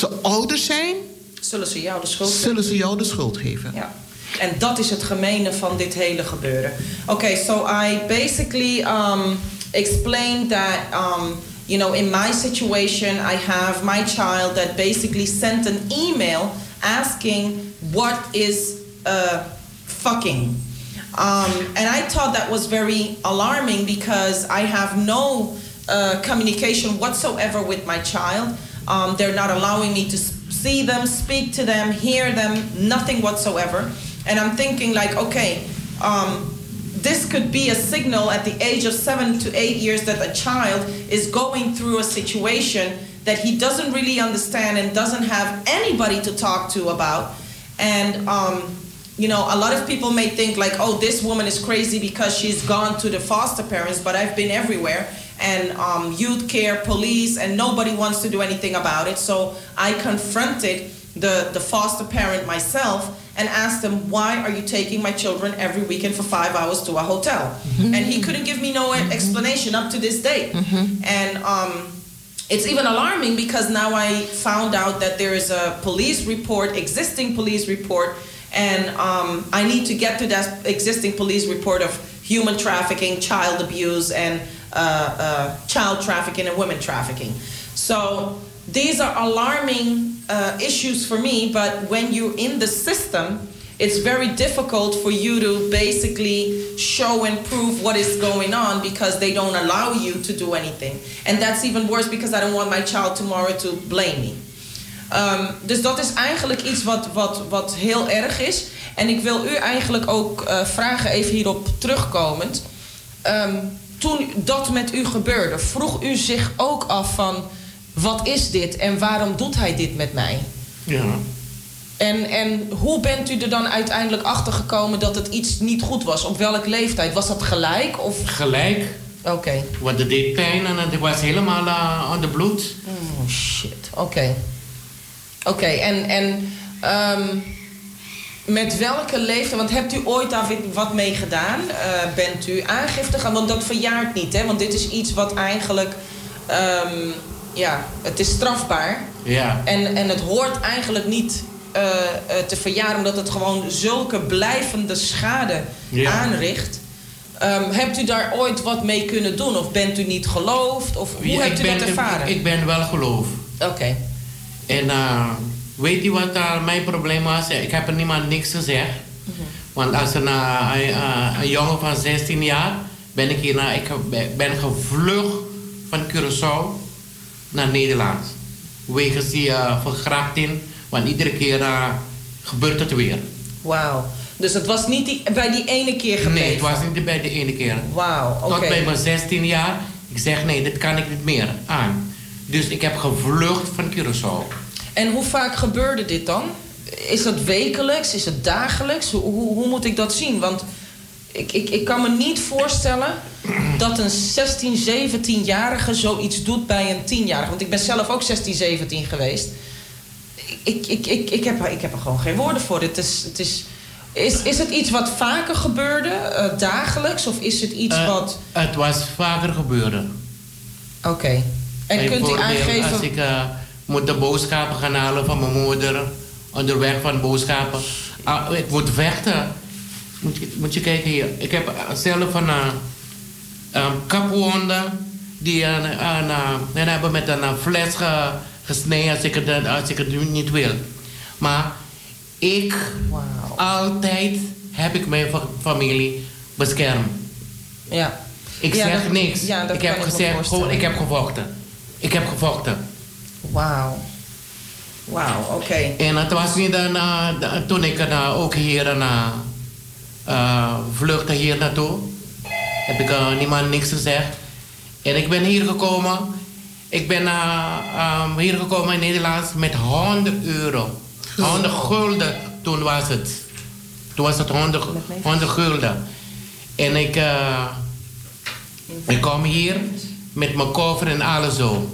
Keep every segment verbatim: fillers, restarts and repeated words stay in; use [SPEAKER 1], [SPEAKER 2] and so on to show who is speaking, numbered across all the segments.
[SPEAKER 1] ze ouder zijn,
[SPEAKER 2] zullen ze jou de schuld geven.
[SPEAKER 1] Zullen ze jou de schuld geven.
[SPEAKER 2] Ja. En dat is het gemene van dit hele gebeuren. Okay, so I basically um, explained that, um, you know, in my situation, I have my child that basically sent an email asking what is uh, fucking. Um, and I thought that was very alarming because I have no uh, communication whatsoever with my child. Um, they're not allowing me to see them, speak to them, hear them, nothing whatsoever. And I'm thinking like, okay, um, this could be a signal at the age of seven to eight years that a child is going through a situation that he doesn't really understand and doesn't have anybody to talk to about. And, um, you know, a lot of people may think like, oh, this woman is crazy because she's gone to the foster parents, but I've been everywhere. And um, youth care, police, and nobody wants to do anything about it. So I confronted the, the foster parent myself and asked him, why are you taking my children every weekend for five hours to a hotel? Mm-hmm. And he couldn't give me no mm-hmm. explanation up to this day. Mm-hmm. And um, it's even alarming because now I found out that there is a police report, existing police report, and um, I need to get to that existing police report of human trafficking, child abuse, and uh, uh, child trafficking and women trafficking. So these are alarming uh, issues for me, but when you're in the system, it's very difficult for you to basically show and prove what is going on because they don't allow you to do anything. And that's even worse because I don't want my child tomorrow to blame me. Um, dus dat is eigenlijk iets wat, wat, wat heel erg is. En ik wil u eigenlijk ook uh, vragen, even hierop terugkomend. Um, toen dat met u gebeurde, vroeg u zich ook af van, wat is dit en waarom doet hij dit met mij?
[SPEAKER 3] Ja.
[SPEAKER 2] En, en hoe bent u er dan uiteindelijk achter gekomen dat het iets niet goed was? Op welke leeftijd? Was dat gelijk? Of?
[SPEAKER 3] Gelijk.
[SPEAKER 2] Oké. Okay.
[SPEAKER 3] Want het deed pijn en het was helemaal uh, aan de bloed.
[SPEAKER 2] Oh shit. Oké. Okay. Oké, okay. en, en um, met welke leeftijd? Want hebt u ooit daar wat mee gedaan? Uh, bent u aangifte gaan? Want dat verjaart niet, hè? Want dit is iets wat eigenlijk... Um, ja, het is strafbaar.
[SPEAKER 3] Ja.
[SPEAKER 2] En, en het hoort eigenlijk niet uh, uh, te verjaren... omdat het gewoon zulke blijvende schade ja. aanricht. Um, hebt u daar ooit wat mee kunnen doen? Of bent u niet geloofd? Of hoe
[SPEAKER 3] ja,
[SPEAKER 2] hebt u
[SPEAKER 3] ben,
[SPEAKER 2] dat ervaren?
[SPEAKER 3] Ik, ik ben wel geloofd.
[SPEAKER 2] Oké. Okay.
[SPEAKER 3] En uh, weet u wat uh, mijn probleem was? Ik heb er niemand niks gezegd. Mm-hmm. Want als een, uh, een, uh, een jongen van zestien jaar... ben ik hier naar... Ik ben gevlucht van Curaçao naar Nederland. Wegens die uh, verkrachting. Want iedere keer uh, gebeurt het weer.
[SPEAKER 2] Wauw. Dus het was niet die, bij die ene keer gebleven?
[SPEAKER 3] Nee, het was niet bij de ene keer.
[SPEAKER 2] Wauw, oké.
[SPEAKER 3] Okay. Tot bij mijn zestien jaar. Ik zeg nee, dit kan ik niet meer aan. Dus ik heb gevlucht van Curaçao.
[SPEAKER 2] En hoe vaak gebeurde dit dan? Is dat wekelijks? Is het dagelijks? Hoe, hoe, hoe moet ik dat zien? Want ik, ik, ik kan me niet voorstellen dat een zestien, zeventienjarige zoiets doet bij een tienjarige. Want ik ben zelf ook zestien, zeventien geweest. Ik, ik, ik, ik, heb, ik heb er gewoon geen woorden voor. Het is, het is, is, is het iets wat vaker gebeurde, uh, dagelijks? Of is het iets uh, wat...
[SPEAKER 3] Het was vaker gebeurd.
[SPEAKER 2] Oké. Okay. En kunt u aangeven...
[SPEAKER 3] Als ik uh, moet de boodschappen gaan halen van mijn moeder... onderweg van boodschappen... Uh, ik moet vechten. Moet je, moet je kijken hier. Ik heb zelf een... Uh, um, kapwonden... die uh, uh, uh, hebben met een uh, fles ge, gesneden... als ik, het, als ik het niet wil. Maar ik...
[SPEAKER 2] Wow.
[SPEAKER 3] Altijd heb ik mijn familie beschermd.
[SPEAKER 2] Ja.
[SPEAKER 3] Ik
[SPEAKER 2] ja,
[SPEAKER 3] zeg
[SPEAKER 2] dat,
[SPEAKER 3] niks.
[SPEAKER 2] Ja, dat
[SPEAKER 3] ik heb gezegd, gewoon, ik heb gevochten. Ik heb gevochten.
[SPEAKER 2] Wauw. Wauw, oké. Okay.
[SPEAKER 3] En het was niet een, uh, toen ik uh, ook hier uh, uh, vluchtte hier naartoe. Heb ik uh, niemand niks gezegd. En ik ben hier gekomen. Ik ben uh, um, hier gekomen in Nederland met honderd euro. honderd gulden, toen was het. Toen was het honderd, honderd gulden. En ik, uh, ik kom hier met mijn koffer en alles zo.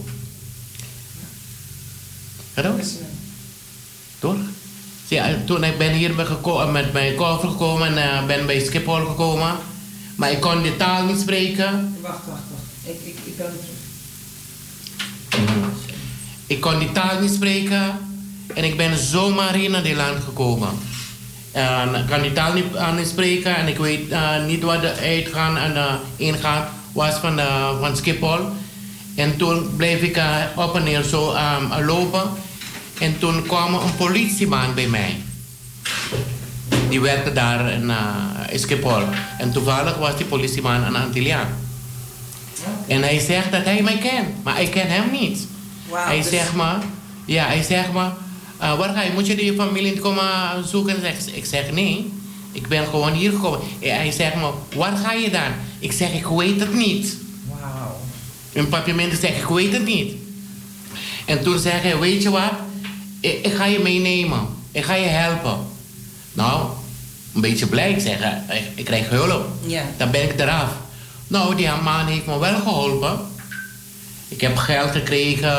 [SPEAKER 3] Hallo? Toch? Ja, toen ik ben hier met mijn koffer gekomen en uh, ben bij Schiphol gekomen. Maar ik kon de taal niet spreken.
[SPEAKER 2] Wacht, wacht, wacht. Ik, ik, ik ben terug.
[SPEAKER 3] Mm. Ik kon die taal niet spreken en ik ben zomaar hier naar dit land gekomen. En ik kan die taal niet, uh, niet spreken en ik weet uh, niet wat de uitgaan en uh, ingaan was van, uh, van Schiphol. En toen bleef ik uh, op en neer zo um, lopen. En toen kwam een politieman bij mij. Die werkte daar in, uh, in Schiphol. En toevallig was die politieman een Antilliaan. En hij zegt dat hij mij kent, maar ik ken hem niet.
[SPEAKER 2] Wow,
[SPEAKER 3] hij
[SPEAKER 2] dus...
[SPEAKER 3] zegt me, ja, hij zegt me, uh, waar ga je? Moet je die familie niet komen zoeken? Ik zeg nee, ik ben gewoon hier gekomen. Hij zegt me, waar ga je dan? Ik zeg, ik weet het niet.
[SPEAKER 2] Wauw.
[SPEAKER 3] Een papierment zegt, ik weet het niet. En toen zei hij, weet je wat? Ik, ik ga je meenemen. Ik ga je helpen. Nou, een beetje blij. Ik zeg, ik, ik krijg hulp.
[SPEAKER 2] Yeah.
[SPEAKER 3] Dan ben ik eraf. Nou, die man heeft me wel geholpen. Ik heb geld gekregen.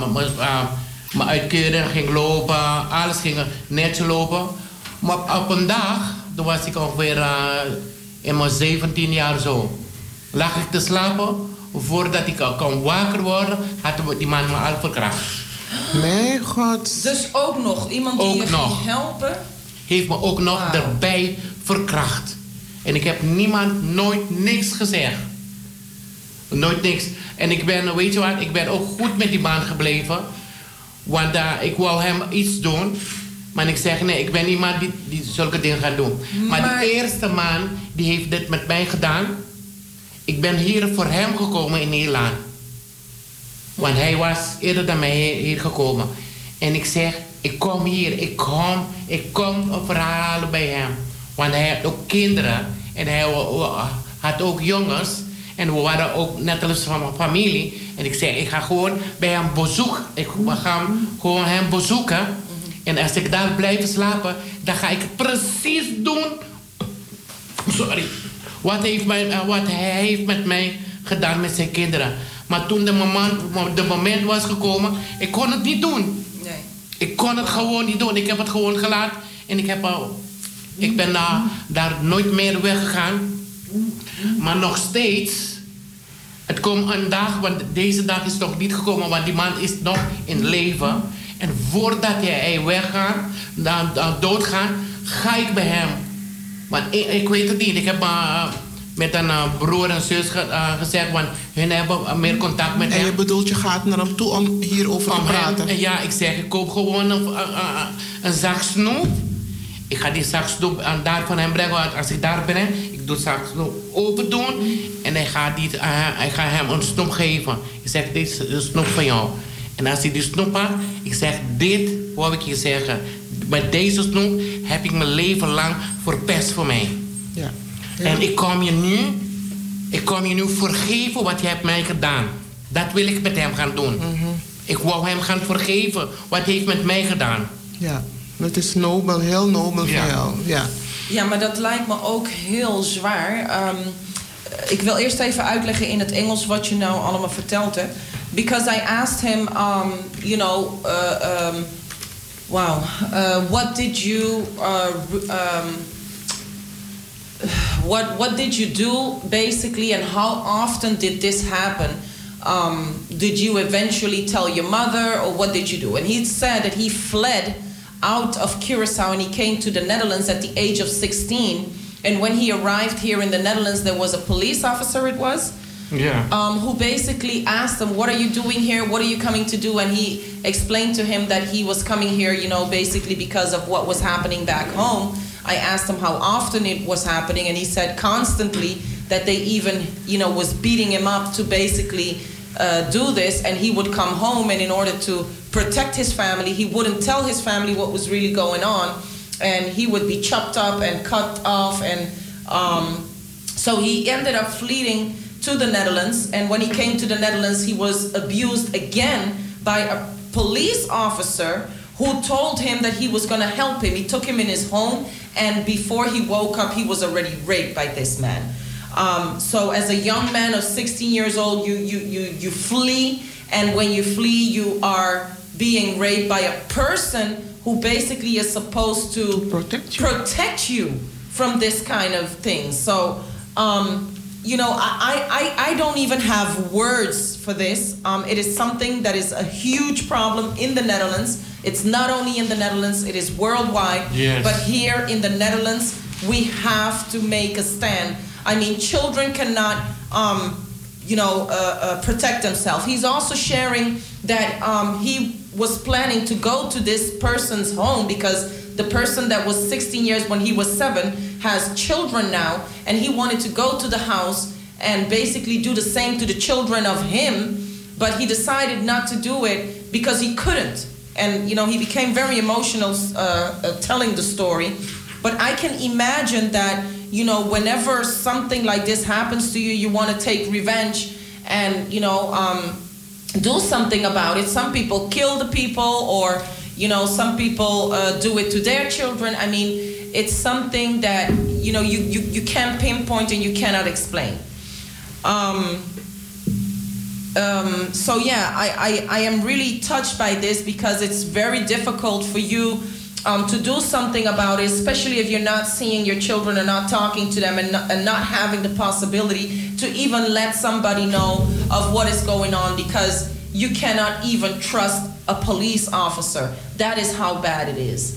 [SPEAKER 3] Mijn uitkering ging lopen. Alles ging netjes lopen. Maar op een dag, toen was ik ongeveer uh, in mijn zeventien jaar zo. Lag ik te slapen. Voordat ik kon wakker worden, had die man me al verkracht.
[SPEAKER 1] Mijn god.
[SPEAKER 2] Dus ook nog iemand die
[SPEAKER 3] Ook
[SPEAKER 2] je
[SPEAKER 3] nog.
[SPEAKER 2] ging helpen?
[SPEAKER 3] Heeft me ook nog
[SPEAKER 2] Wow.
[SPEAKER 3] erbij verkracht. En ik heb niemand nooit niks gezegd. Nooit niks. En ik ben, weet je wat, ik ben ook goed met die man gebleven. Want uh, ik wou hem iets doen. Maar ik zeg, nee, ik ben iemand die, die zulke dingen gaat doen. Maar,
[SPEAKER 2] Maar-
[SPEAKER 3] die eerste man, die heeft dit met mij gedaan. Ik ben hier voor hem gekomen in Nederland. Want hij was eerder dan mij hier gekomen. En ik zeg, ik kom hier, ik kom, ik kom een verhaal bij hem. Want hij had ook kinderen en hij had ook jongens. En we waren ook net als van mijn familie. En ik zeg, ik ga gewoon bij hem bezoeken. Ik ga gewoon hem bezoeken. En als ik daar blijf slapen, dan ga ik precies doen. Sorry. Wat, heeft mij, wat hij heeft met mij gedaan met zijn kinderen. Maar toen de moment, de moment was gekomen, ik kon het niet doen.
[SPEAKER 2] Nee.
[SPEAKER 3] Ik kon het gewoon niet doen. Ik heb het gewoon gelaten. En ik, heb al, ik ben daar, daar nooit meer weggegaan. Maar nog steeds. Het komt een dag, want deze dag is nog niet gekomen, want die man is nog in leven. En voordat hij weggaat, dan, dan doodgaat, ga ik bij hem. Maar ik, ik weet het niet. Ik heb uh, met een uh, broer en zus ge, uh, gezegd, want hun hebben uh, meer contact met
[SPEAKER 1] En
[SPEAKER 3] hem.
[SPEAKER 1] je bedoelt, je gaat naar hem toe om hierover te
[SPEAKER 3] Om
[SPEAKER 1] praten?
[SPEAKER 3] hem, ja, ik zeg, ik koop gewoon een, een, een, een zak snoep. Ik ga die zak snoep uh, daar van hem brengen. Want als ik daar ben, ik doe de zak snoep open doen. En hij gaat, die, uh, hij gaat hem een snoep geven. Ik zeg, dit is de snoep van jou. En als hij die snoep had, ik zeg, dit wou ik je zeggen. Met deze snoep heb ik mijn leven lang verpest voor mij.
[SPEAKER 1] Ja. Ja.
[SPEAKER 3] En ik kom je nu, ik kom je nu vergeven wat je hebt mij gedaan. Dat wil ik met hem gaan doen.
[SPEAKER 1] Mm-hmm.
[SPEAKER 3] Ik wou hem gaan vergeven wat hij heeft met mij gedaan.
[SPEAKER 1] Ja, dat is nobel, heel nobel
[SPEAKER 3] Ja.
[SPEAKER 1] van jou. Ja.
[SPEAKER 2] Ja, maar dat lijkt me ook heel zwaar. Um, ik wil eerst even uitleggen in het Engels wat je nou allemaal verteld hebt. Because I asked him, um, you know, uh, um, wow, uh, what did you, uh, um, what what did you do basically, and how often did this happen? Um, did you eventually tell your mother, or what did you do? And he said that he fled out of Curacao and he came to the Netherlands at the age of sixteen. And when he arrived here in the Netherlands, there was a police officer, it was,
[SPEAKER 3] Ja.
[SPEAKER 2] um, who basically asked him, what are you doing here? What are you coming to do? And he explained to him that he was coming here, you know, basically because of what was happening back home. I asked him how often it was happening, and he said constantly that they even, you know, was beating him up to basically uh, do this. And he would come home, and in order to protect his family, he wouldn't tell his family what was really going on. And he would be chopped up and cut off. And um, so he ended up fleeing to the Netherlands. And when he came to the Netherlands, he was abused again by a police officer who told him that he was going to help him. He took him in his home, and before he woke up, he was already raped by this man. Um, so as a young man of sixteen years old, you, you, you, you flee, and when you flee, you are being raped by a person who basically is supposed to
[SPEAKER 1] Protect you.
[SPEAKER 2] protect you from this kind of thing. So um, you know, I, I, I don't even have words for this. Um, it is something that is a huge problem in the Netherlands. It's not only in the Netherlands, it is worldwide.
[SPEAKER 3] Yes.
[SPEAKER 2] But here in the Netherlands, we have to make a stand. I mean, children cannot, um, you know, uh, uh, protect themselves. He's also sharing that um, he was planning to go to this person's home because the person that was sixteen years when he was seven has children now, and he wanted to go to the house and basically do the same to the children of him, but he decided not to do it because he couldn't. And, you know, he became very emotional uh, uh, telling the story. But I can imagine that, you know, whenever something like this happens to you, you want to take revenge and, you know, um, do something about it. Some people kill the people, or, you know, some people uh, do it to their children. I mean, it's something that, you know, you, you, you can't pinpoint and you cannot explain. Um, um, so yeah, I, I, I am really touched by this because it's very difficult for you um, to do something about it, especially if you're not seeing your children or not talking to them, and not, and not having the possibility to even let somebody know of what is going on, because you cannot even trust a police officer. That is how bad it is.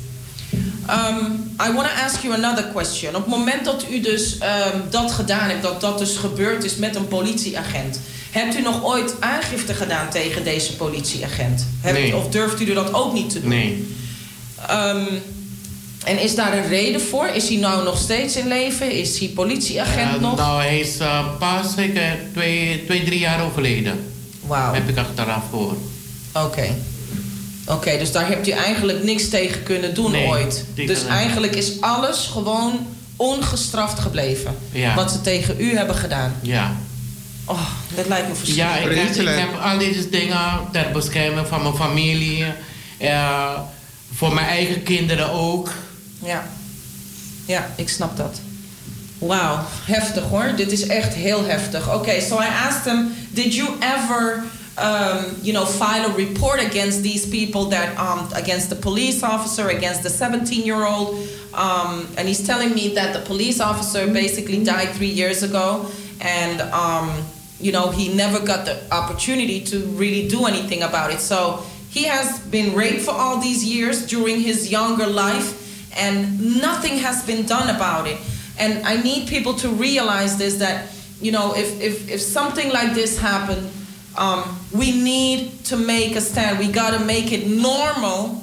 [SPEAKER 2] Um, I want to ask you another question. Op het moment dat u dus um, dat gedaan hebt, dat dat dus gebeurd is met een politieagent, hebt u nog ooit aangifte gedaan tegen deze politieagent? Hebt,
[SPEAKER 3] nee.
[SPEAKER 2] Of durft u dat ook niet te doen?
[SPEAKER 3] Nee.
[SPEAKER 2] Um, en is daar een reden voor? Is hij nou nog steeds in leven? Is hij politieagent
[SPEAKER 3] Uh,
[SPEAKER 2] nog?
[SPEAKER 3] nou, hij is uh, pas zeker twee, twee, drie jaar overleden.
[SPEAKER 2] Wauw.
[SPEAKER 3] Heb ik achteraf gehoord.
[SPEAKER 2] Oké. Okay. Oké, okay, dus daar hebt u eigenlijk niks tegen kunnen doen
[SPEAKER 3] nee,
[SPEAKER 2] ooit. Dus
[SPEAKER 3] kunnen.
[SPEAKER 2] eigenlijk is alles gewoon ongestraft gebleven.
[SPEAKER 3] Ja.
[SPEAKER 2] Wat ze tegen u hebben gedaan.
[SPEAKER 3] Ja.
[SPEAKER 2] Oh, dat lijkt me verschrikkelijk.
[SPEAKER 3] Ja, ik heb, ik heb al deze dingen ter bescherming van mijn familie. Uh, voor mijn eigen kinderen ook.
[SPEAKER 2] Ja. Ja, ik snap dat. Wauw, heftig hoor. Dit is echt heel heftig. Oké, okay, so I asked him, did you ever... Um, you know, file a report against these people that, um, against the police officer, against the seventeen-year-old. Um, and he's telling me that the police officer basically died three years ago. And, um, you know, he never got the opportunity to really do anything about it. So he has been raped for all these years during his younger life, and nothing has been done about it. And I need people to realize this, that, you know, if, if, if something like this happened, Um, we need to make a stand. We got to make it normal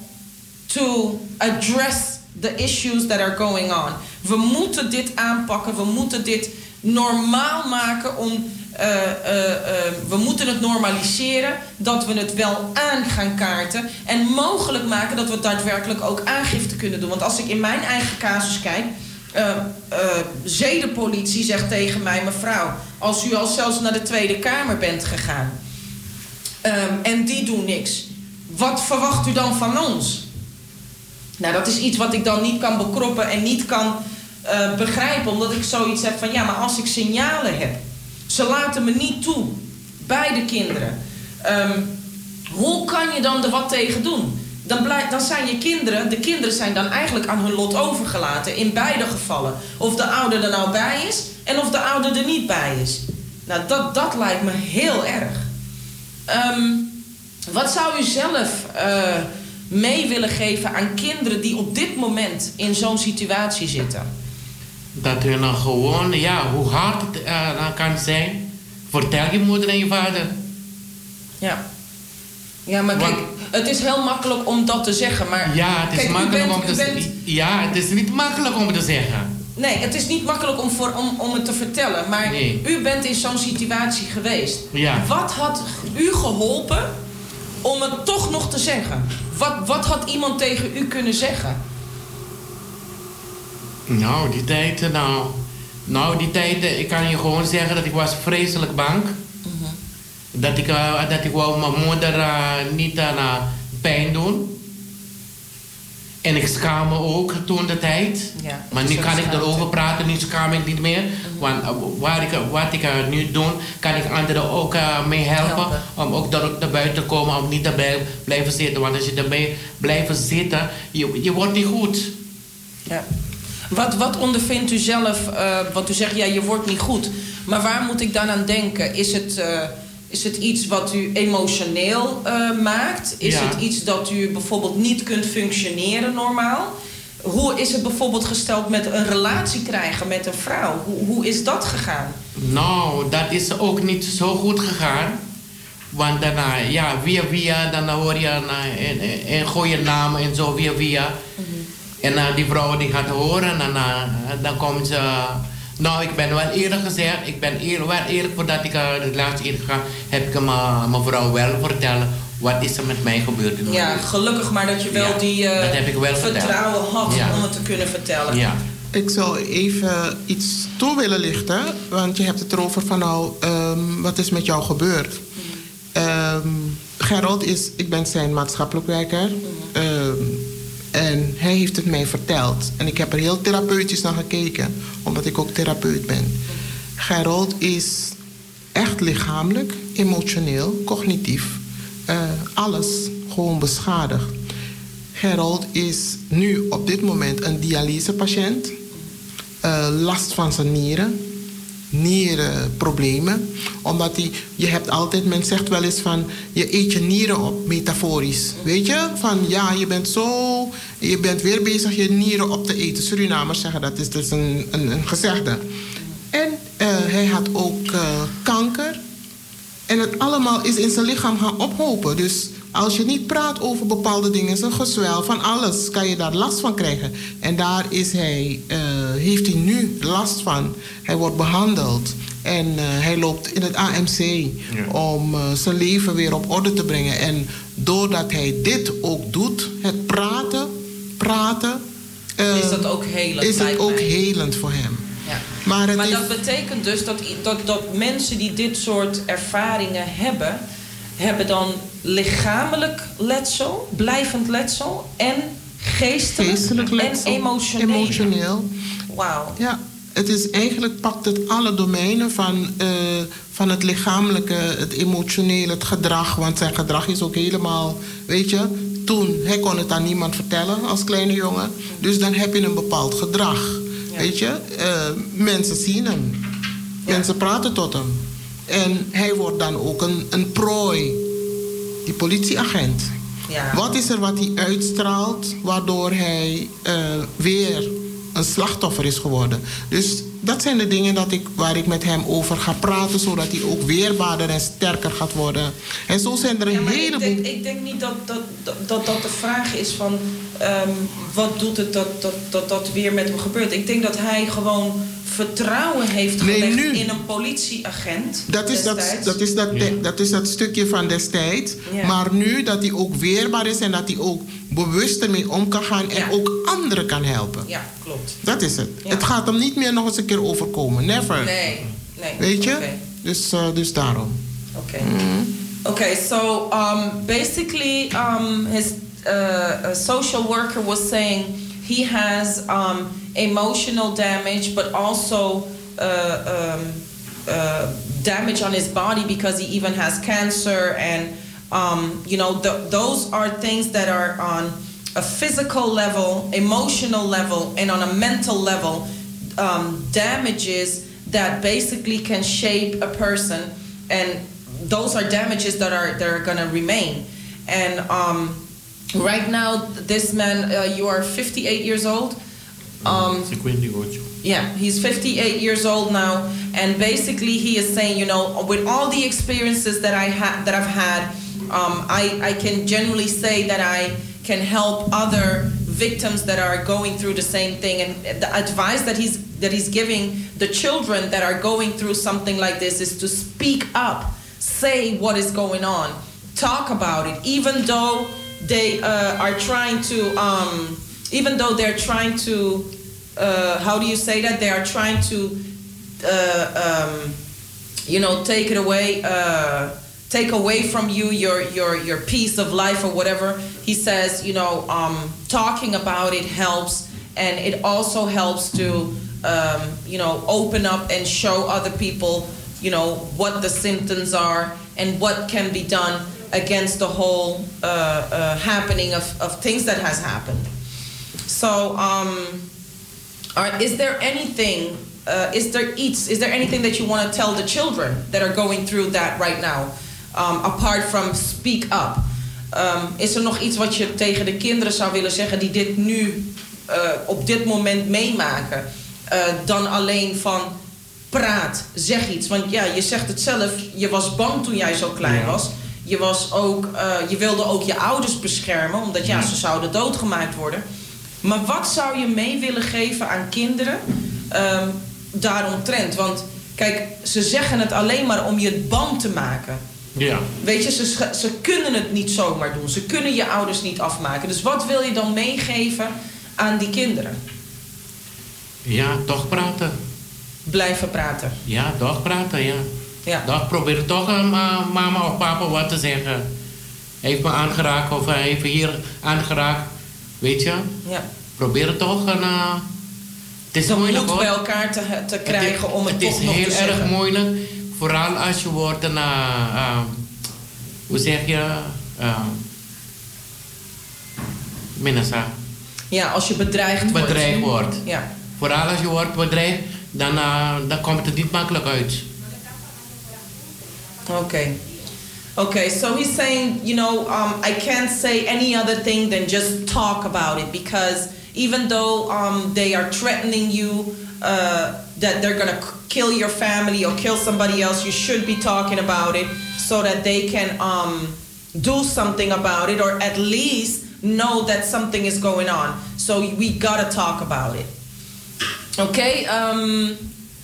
[SPEAKER 2] to address the issues that are going on. We moeten dit aanpakken. We moeten dit normaal maken. Om, uh, uh, uh, we moeten het normaliseren. Dat we het wel aan gaan kaarten. En mogelijk maken dat we daadwerkelijk ook aangifte kunnen doen. Want als ik in mijn eigen casus kijk... Uh, uh, zedenpolitie zegt tegen mij, mevrouw, als u al zelfs naar de Tweede Kamer bent gegaan um, en die doen niks, wat verwacht u dan van ons? Nou, dat is iets wat ik dan niet kan bekroppen en niet kan uh, begrijpen, omdat ik zoiets heb van, ja, maar als ik signalen heb, ze laten me niet toe bij de kinderen, um, hoe kan je dan er wat tegen doen? Dan, blijf, dan zijn je kinderen, de kinderen zijn dan eigenlijk aan hun lot overgelaten. In beide gevallen. Of de ouder er nou bij is en of de ouder er niet bij is. Nou, dat, dat lijkt me heel erg. Um, wat zou u zelf uh, mee willen geven aan kinderen die op dit moment in zo'n situatie zitten?
[SPEAKER 3] Dat hun dan gewoon, ja, hoe hard het uh, kan zijn. Vertel je moeder en je vader.
[SPEAKER 2] Ja. Ja, maar kijk, het is heel makkelijk om dat te zeggen, maar...
[SPEAKER 3] Ja, het is
[SPEAKER 2] kijk,
[SPEAKER 3] makkelijk
[SPEAKER 2] bent,
[SPEAKER 3] om te
[SPEAKER 2] bent...
[SPEAKER 3] zeggen. Ja, het is niet makkelijk om te zeggen.
[SPEAKER 2] Nee, het is niet makkelijk om, voor, om, om het te vertellen, maar nee. U bent in zo'n situatie geweest.
[SPEAKER 3] Ja.
[SPEAKER 2] Wat had u geholpen om het toch nog te zeggen? Wat, wat had iemand tegen u kunnen zeggen?
[SPEAKER 3] Nou, die tijd, nou... Nou, die tijd, ik kan je gewoon zeggen dat ik was vreselijk bang. Dat ik, uh, dat ik wou mijn moeder uh, niet aan uh, pijn doen. En ik schaam me ook toen de tijd.
[SPEAKER 2] Ja,
[SPEAKER 3] maar nu kan ik erover praten, nu schaam ik niet meer. Mm-hmm. Want uh, waar ik, wat ik uh, nu doe, kan ik anderen ook uh, mee helpen. helpen. Om ook daar naar buiten te komen, om niet te blijven zitten. Want als je erbij blijft zitten, je, je wordt niet goed.
[SPEAKER 2] Ja. Wat, wat ondervindt u zelf, uh, want u zegt ja, je wordt niet goed. Maar waar moet ik dan aan denken? Is het, uh, is het iets wat u emotioneel uh, maakt? Is
[SPEAKER 3] Ja.
[SPEAKER 2] het iets dat u bijvoorbeeld niet kunt functioneren normaal? Hoe is het bijvoorbeeld gesteld met een relatie krijgen met een vrouw? Hoe, hoe is dat gegaan?
[SPEAKER 3] Nou, dat is ook niet zo goed gegaan. Want daarna, ja, via via, dan hoor je een, een, een goede naam en zo, via via. Mm-hmm. En uh, die vrouw die gaat horen en uh, dan komt ze... Nou, ik ben wel eerlijk gezegd, ik ben eer, wel eerlijk voordat ik uh, de relatie inga, heb ik uh, mijn vrouw wel vertellen wat is er met mij gebeurd.
[SPEAKER 2] Ja, gelukkig maar dat je wel
[SPEAKER 3] ja,
[SPEAKER 2] die uh,
[SPEAKER 3] dat heb ik wel
[SPEAKER 2] vertrouwen
[SPEAKER 3] verteld.
[SPEAKER 2] had
[SPEAKER 3] Ja.
[SPEAKER 2] om het te kunnen vertellen.
[SPEAKER 3] Ja.
[SPEAKER 1] Ik zou even iets toe willen lichten, want je hebt het erover van nou, um, wat is met jou gebeurd? Um, Gerald is, ik ben zijn maatschappelijk werker. Um, en hij heeft het mij verteld. En ik heb er heel therapeutisch naar gekeken, omdat ik ook therapeut ben. Gerald is echt lichamelijk, emotioneel, cognitief, uh, alles gewoon beschadigd. Gerald is nu op dit moment een dialysepatiënt. Uh, last van zijn nieren. Nierenproblemen. Omdat hij, je hebt altijd, men zegt wel eens van, je eet je nieren op, metaforisch. Weet je? Van ja, je bent zo, je bent weer bezig je nieren op te eten. Surinamers zeggen dat is dus een, een, een gezegde. En uh, hij had ook uh, kanker. En het allemaal is in zijn lichaam gaan ophopen. Dus als je niet praat over bepaalde dingen, zo'n gezwel van alles, kan je daar last van krijgen. En daar is hij, uh, heeft hij nu last van. Hij wordt behandeld. En uh, hij loopt in het A M C ja. om uh, zijn leven weer op orde te brengen. En doordat hij dit ook doet, het praten, praten... Uh,
[SPEAKER 2] is dat ook helend?
[SPEAKER 1] Is het ook helend voor hem.
[SPEAKER 2] Ja.
[SPEAKER 1] Maar, het
[SPEAKER 2] maar
[SPEAKER 1] is...
[SPEAKER 2] dat betekent dus dat, dat, dat mensen die dit soort ervaringen hebben, hebben dan lichamelijk letsel, blijvend letsel en geestelijk,
[SPEAKER 1] geestelijk letsel,
[SPEAKER 2] en emotioneel.
[SPEAKER 1] emotioneel.
[SPEAKER 2] Wauw.
[SPEAKER 1] Ja, het is eigenlijk pakt het alle domeinen van, uh, van het lichamelijke, het emotionele, het gedrag. Want zijn gedrag is ook helemaal, weet je, toen, hij kon het aan niemand vertellen als kleine jongen. Dus dan heb je een bepaald gedrag. Ja. Weet je, uh, mensen zien hem. Ja. Mensen praten tot hem. En hij wordt dan ook een, een prooi. Die politieagent.
[SPEAKER 2] Ja.
[SPEAKER 1] Wat is er wat hij uitstraalt, waardoor hij uh, weer een slachtoffer is geworden. Dus dat zijn de dingen dat ik, waar ik met hem over ga praten, zodat hij ook weerbaarder en sterker gaat worden. En zo zijn er een
[SPEAKER 2] ja,
[SPEAKER 1] heleboel...
[SPEAKER 2] Ik denk, ik denk niet dat dat, dat dat de vraag is van um, wat doet het dat dat, dat dat weer met hem gebeurt. Ik denk dat hij gewoon vertrouwen heeft gelegd nee, nu, in een politieagent.
[SPEAKER 1] Dat is dat, dat, is dat, ja. dat is dat stukje van destijds. Ja. Maar nu dat hij ook weerbaar is en dat hij ook bewust ermee om kan gaan en ja. ook anderen kan helpen.
[SPEAKER 2] Ja, klopt.
[SPEAKER 1] Dat is het. Ja. Het gaat hem niet meer nog eens een keer overkomen. Never.
[SPEAKER 2] Nee, nee.
[SPEAKER 1] Weet je?
[SPEAKER 2] Okay.
[SPEAKER 1] Dus, uh, dus daarom.
[SPEAKER 2] Oké. Okay. Mm-hmm. Okay, so um, basically um, his uh, a social worker was saying he has um, emotional damage, but also uh, um, uh, damage on his body because he even has cancer, and um, you know th- those are things that are on a physical level, emotional level, and on a mental level, um, damages that basically can shape a person, and those are damages that are that are gonna remain, and. Um, Right now, this man, uh, you are fifty-eight years old. Um, yeah, he's fifty-eight years old now, and basically he is saying, you know, with all the experiences that I ha- that I've had, um, I I can generally say that I can help other victims that are going through the same thing, and the advice that he's that he's giving the children that are going through something like this is to speak up, say what is going on, talk about it, even though. They uh, are trying to, um, even though they're trying to, uh, how do you say that? They are trying to, uh, um, you know, take it away, uh, take away from you your, your, your piece of life or whatever. He says, you know, um, talking about it helps, and it also helps to, um, you know, open up and show other people, you know, what the symptoms are and what can be done against the whole uh, uh, happening of, of things that has happened. So um, Or is there anything, uh, is there iets, is there anything that you want to tell the children that are going through that right now? Um, apart from speak up. Um, is er nog iets wat je tegen de kinderen zou willen zeggen die dit nu uh, op dit moment meemaken? Uh, dan alleen van praat, zeg iets. Want ja, je zegt het zelf, je was bang toen jij zo klein ja. was. Je, was ook, uh, je wilde ook je ouders beschermen, omdat ja, ze zouden doodgemaakt worden. Maar wat zou je mee willen geven aan kinderen um, daaromtrent? Want kijk, ze zeggen het alleen maar om je bang te maken.
[SPEAKER 3] Ja.
[SPEAKER 2] Weet je, ze, ze kunnen het niet zomaar doen. Ze kunnen je ouders niet afmaken. Dus wat wil je dan meegeven aan die kinderen?
[SPEAKER 3] Ja, toch praten.
[SPEAKER 2] Blijven praten.
[SPEAKER 3] Ja, toch praten, ja.
[SPEAKER 2] Ja.
[SPEAKER 3] Toch probeer toch uh, mama of papa wat te zeggen. Hij heeft me aangeraakt of hij heeft hier aangeraakt. Weet je?
[SPEAKER 2] Ja.
[SPEAKER 3] Probeer het toch. En, uh, het is
[SPEAKER 2] de
[SPEAKER 3] moeilijk
[SPEAKER 2] moed
[SPEAKER 3] hoor.
[SPEAKER 2] bij elkaar te, te krijgen
[SPEAKER 3] het is,
[SPEAKER 2] om het,
[SPEAKER 3] het
[SPEAKER 2] toch
[SPEAKER 3] is
[SPEAKER 2] nog
[SPEAKER 3] heel
[SPEAKER 2] te
[SPEAKER 3] erg
[SPEAKER 2] zeggen.
[SPEAKER 3] moeilijk. Vooral als je wordt een... Uh, uh, hoe zeg je? Uh, Minasa.
[SPEAKER 2] Ja, als je bedreigd wordt.
[SPEAKER 3] Bedreigd wordt.
[SPEAKER 2] Ja.
[SPEAKER 3] Vooral als je wordt bedreigd, dan, uh, dan komt het niet makkelijk uit.
[SPEAKER 2] Okay. Okay, so he's saying, you know, um, I can't say any other thing than just talk about it, because even though um, they are threatening you uh, that they're going to kill your family or kill somebody else, you should be talking about it so that they can um, do something about it, or at least know that something is going on. So we got to talk about it. Okay, um...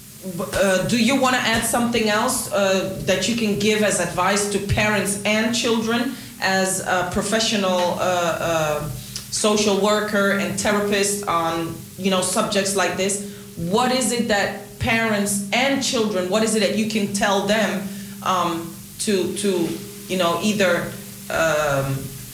[SPEAKER 2] Uh, do you want to add something else uh, that you can give as advice to parents and children as a professional uh, uh, social worker and therapist on, you know, subjects like this? What is it that parents and children, what is it that you can tell them um, to, to, you know, either um,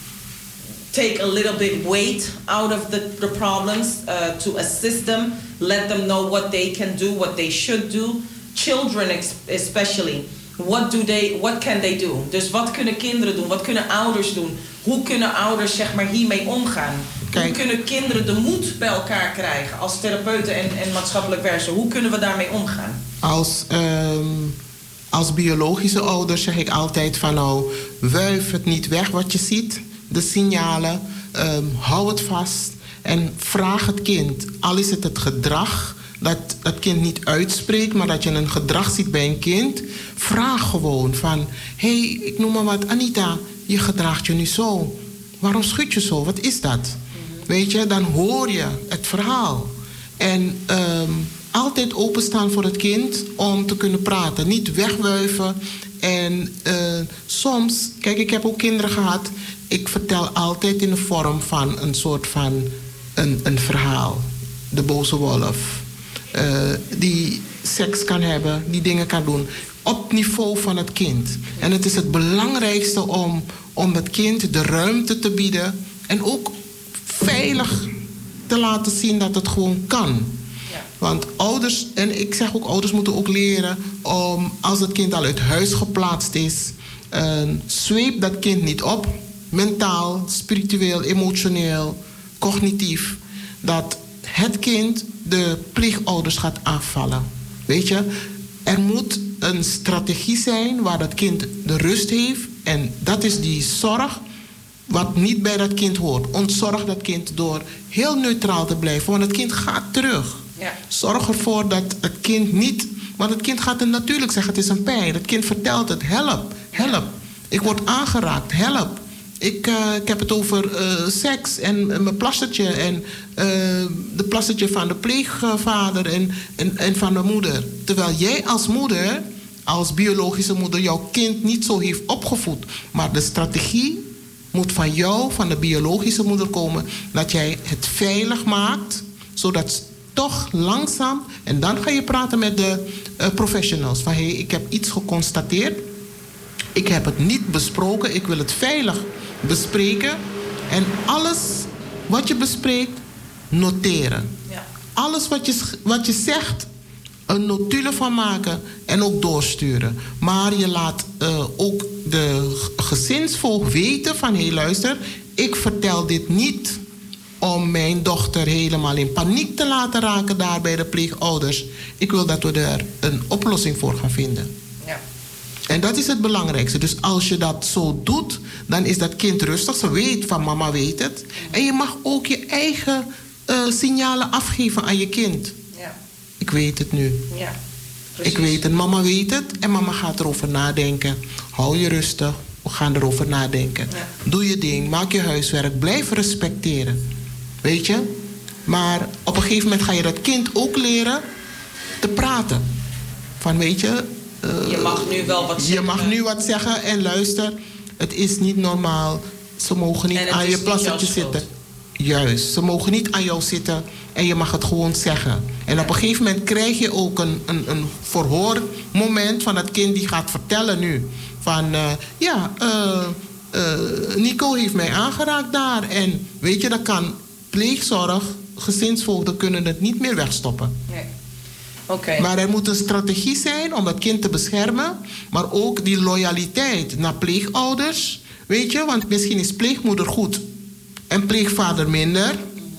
[SPEAKER 2] take a little bit weight out of the, the problems, uh, to assist them, let them know what they can do, what they should do. Children especially, what do they, what can they do? Dus wat kunnen kinderen doen? Wat kunnen ouders doen? Hoe kunnen ouders zeg maar hiermee omgaan? Kijk. Hoe kunnen kinderen de moed bij elkaar krijgen als therapeuten en, en maatschappelijk werkers? Hoe kunnen we daarmee omgaan?
[SPEAKER 1] Als, um, als biologische ouder zeg ik altijd van nou, wuif het niet weg wat je ziet. De signalen, um, hou het vast en vraag het kind. Al is het het gedrag dat het kind niet uitspreekt, maar dat je een gedrag ziet bij een kind. Vraag gewoon van, hé, hey, ik noem maar wat, Anita, je gedraagt je nu zo. Waarom schud je zo? Wat is dat? Mm-hmm. Weet je, dan hoor je het verhaal. En um, altijd openstaan voor het kind om te kunnen praten. Niet wegwuiven. En uh, soms, kijk, ik heb ook kinderen gehad. Ik vertel altijd in de vorm van een soort van een, een verhaal. De boze wolf. Uh, die seks kan hebben, die dingen kan doen. Op niveau van het kind. En het is het belangrijkste om, om het kind de ruimte te bieden. En ook veilig te laten zien dat het gewoon kan. Ja. Want ouders, en ik zeg ook, ouders moeten ook leren om, als het kind al uit huis geplaatst is, uh, zweep dat kind niet op. Mentaal, spiritueel, emotioneel, cognitief. Dat het kind de pleegouders gaat aanvallen. Weet je, er moet een strategie zijn waar dat kind de rust heeft. En dat is die zorg wat niet bij dat kind hoort. Ontzorg dat kind door heel neutraal te blijven. Want het kind gaat terug. Ja. Zorg ervoor dat het kind niet... Want het kind gaat het natuurlijk zeggen, het is een pijn. Het kind vertelt het, help, help. Ik word aangeraakt, help. Ik, uh, ik heb het over uh, seks en uh, mijn plastertje en uh, de plastertje van de pleegvader en, en, en van de moeder. Terwijl jij als moeder, als biologische moeder, jouw kind niet zo heeft opgevoed. Maar de strategie moet van jou, van de biologische moeder komen, dat jij het veilig maakt, zodat toch langzaam, en dan ga je praten met de uh, professionals. Van hé, hey, ik heb iets geconstateerd. Ik heb het niet besproken. Ik wil het veilig bespreken. En alles wat je bespreekt, noteren. Ja. Alles wat je, wat je zegt, een notulen van maken en ook doorsturen. Maar je laat uh, ook de gezinsvoogd weten van, hé hey, luister, ik vertel dit niet om mijn dochter helemaal in paniek te laten raken daar bij de pleegouders. Ik wil dat we er een oplossing voor gaan vinden.
[SPEAKER 2] Ja.
[SPEAKER 1] En dat is het belangrijkste. Dus als je dat zo doet, dan is dat kind rustig. Ze weet van mama weet het. En je mag ook je eigen uh, signalen afgeven aan je kind.
[SPEAKER 2] Ja.
[SPEAKER 1] Ik weet het nu.
[SPEAKER 2] Ja. Precies.
[SPEAKER 1] Ik weet het, mama weet het en mama gaat erover nadenken. Hou je rustig, we gaan erover nadenken.
[SPEAKER 2] Ja.
[SPEAKER 1] Doe je ding, maak je huiswerk, blijf respecteren. Weet je? Maar op een gegeven moment ga je dat kind ook leren te praten. Van weet je... Uh,
[SPEAKER 2] je mag nu wel wat zeggen.
[SPEAKER 1] Je mag nu wat zeggen en luister, het is niet normaal. Ze mogen niet aan je plassetje zitten. Juist, ze mogen niet aan jou zitten en je mag het gewoon zeggen. En op een gegeven moment krijg je ook een, een, een verhoormoment van het kind die gaat vertellen nu. Van uh, ja, uh, uh, Nico heeft mij aangeraakt daar. En weet je, dat kan pleegzorg, gezinsvoogden kunnen het niet meer wegstoppen.
[SPEAKER 2] Nee. Okay.
[SPEAKER 1] Maar er moet een strategie zijn om dat kind te beschermen. Maar ook die loyaliteit naar pleegouders. Weet je, want misschien is pleegmoeder goed en pleegvader minder.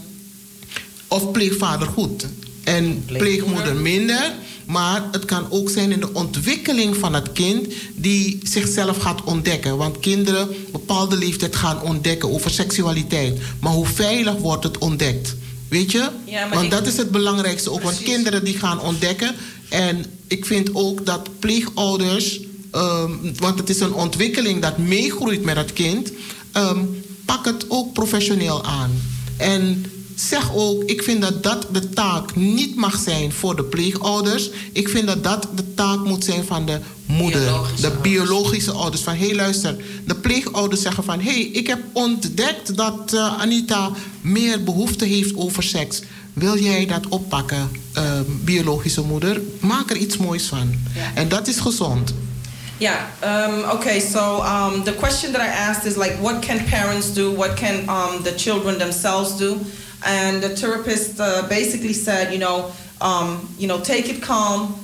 [SPEAKER 1] Of pleegvader goed en pleegmoeder minder. Maar het kan ook zijn in de ontwikkeling van het kind die zichzelf gaat ontdekken. Want kinderen op een bepaalde leeftijd gaan ontdekken over seksualiteit. Maar hoe veilig wordt het ontdekt? Weet je?
[SPEAKER 2] Ja,
[SPEAKER 1] want
[SPEAKER 2] ik...
[SPEAKER 1] dat is het belangrijkste ook. Precies. Want kinderen die gaan ontdekken. En ik vind ook dat pleegouders... Um, want het is een ontwikkeling dat meegroeit met het kind. Um, pak het ook professioneel aan. En zeg ook, ik vind dat dat de taak niet mag zijn voor de pleegouders. Ik vind dat dat de taak moet zijn van de moeder.
[SPEAKER 2] Biologische
[SPEAKER 1] de
[SPEAKER 2] ouders.
[SPEAKER 1] biologische ouders. Van, hé hey, luister, de pleegouders zeggen van... hé, hey, ik heb ontdekt dat uh, Anita meer behoefte heeft over seks. Wil jij dat oppakken, uh, biologische moeder? Maak er iets moois van.
[SPEAKER 2] Ja.
[SPEAKER 1] En dat is gezond.
[SPEAKER 2] Yeah. Um, okay. So um, the question that I asked is like, what can parents do? What can um, the children themselves do? And the therapist uh, basically said, you know, um, you know, take it calm.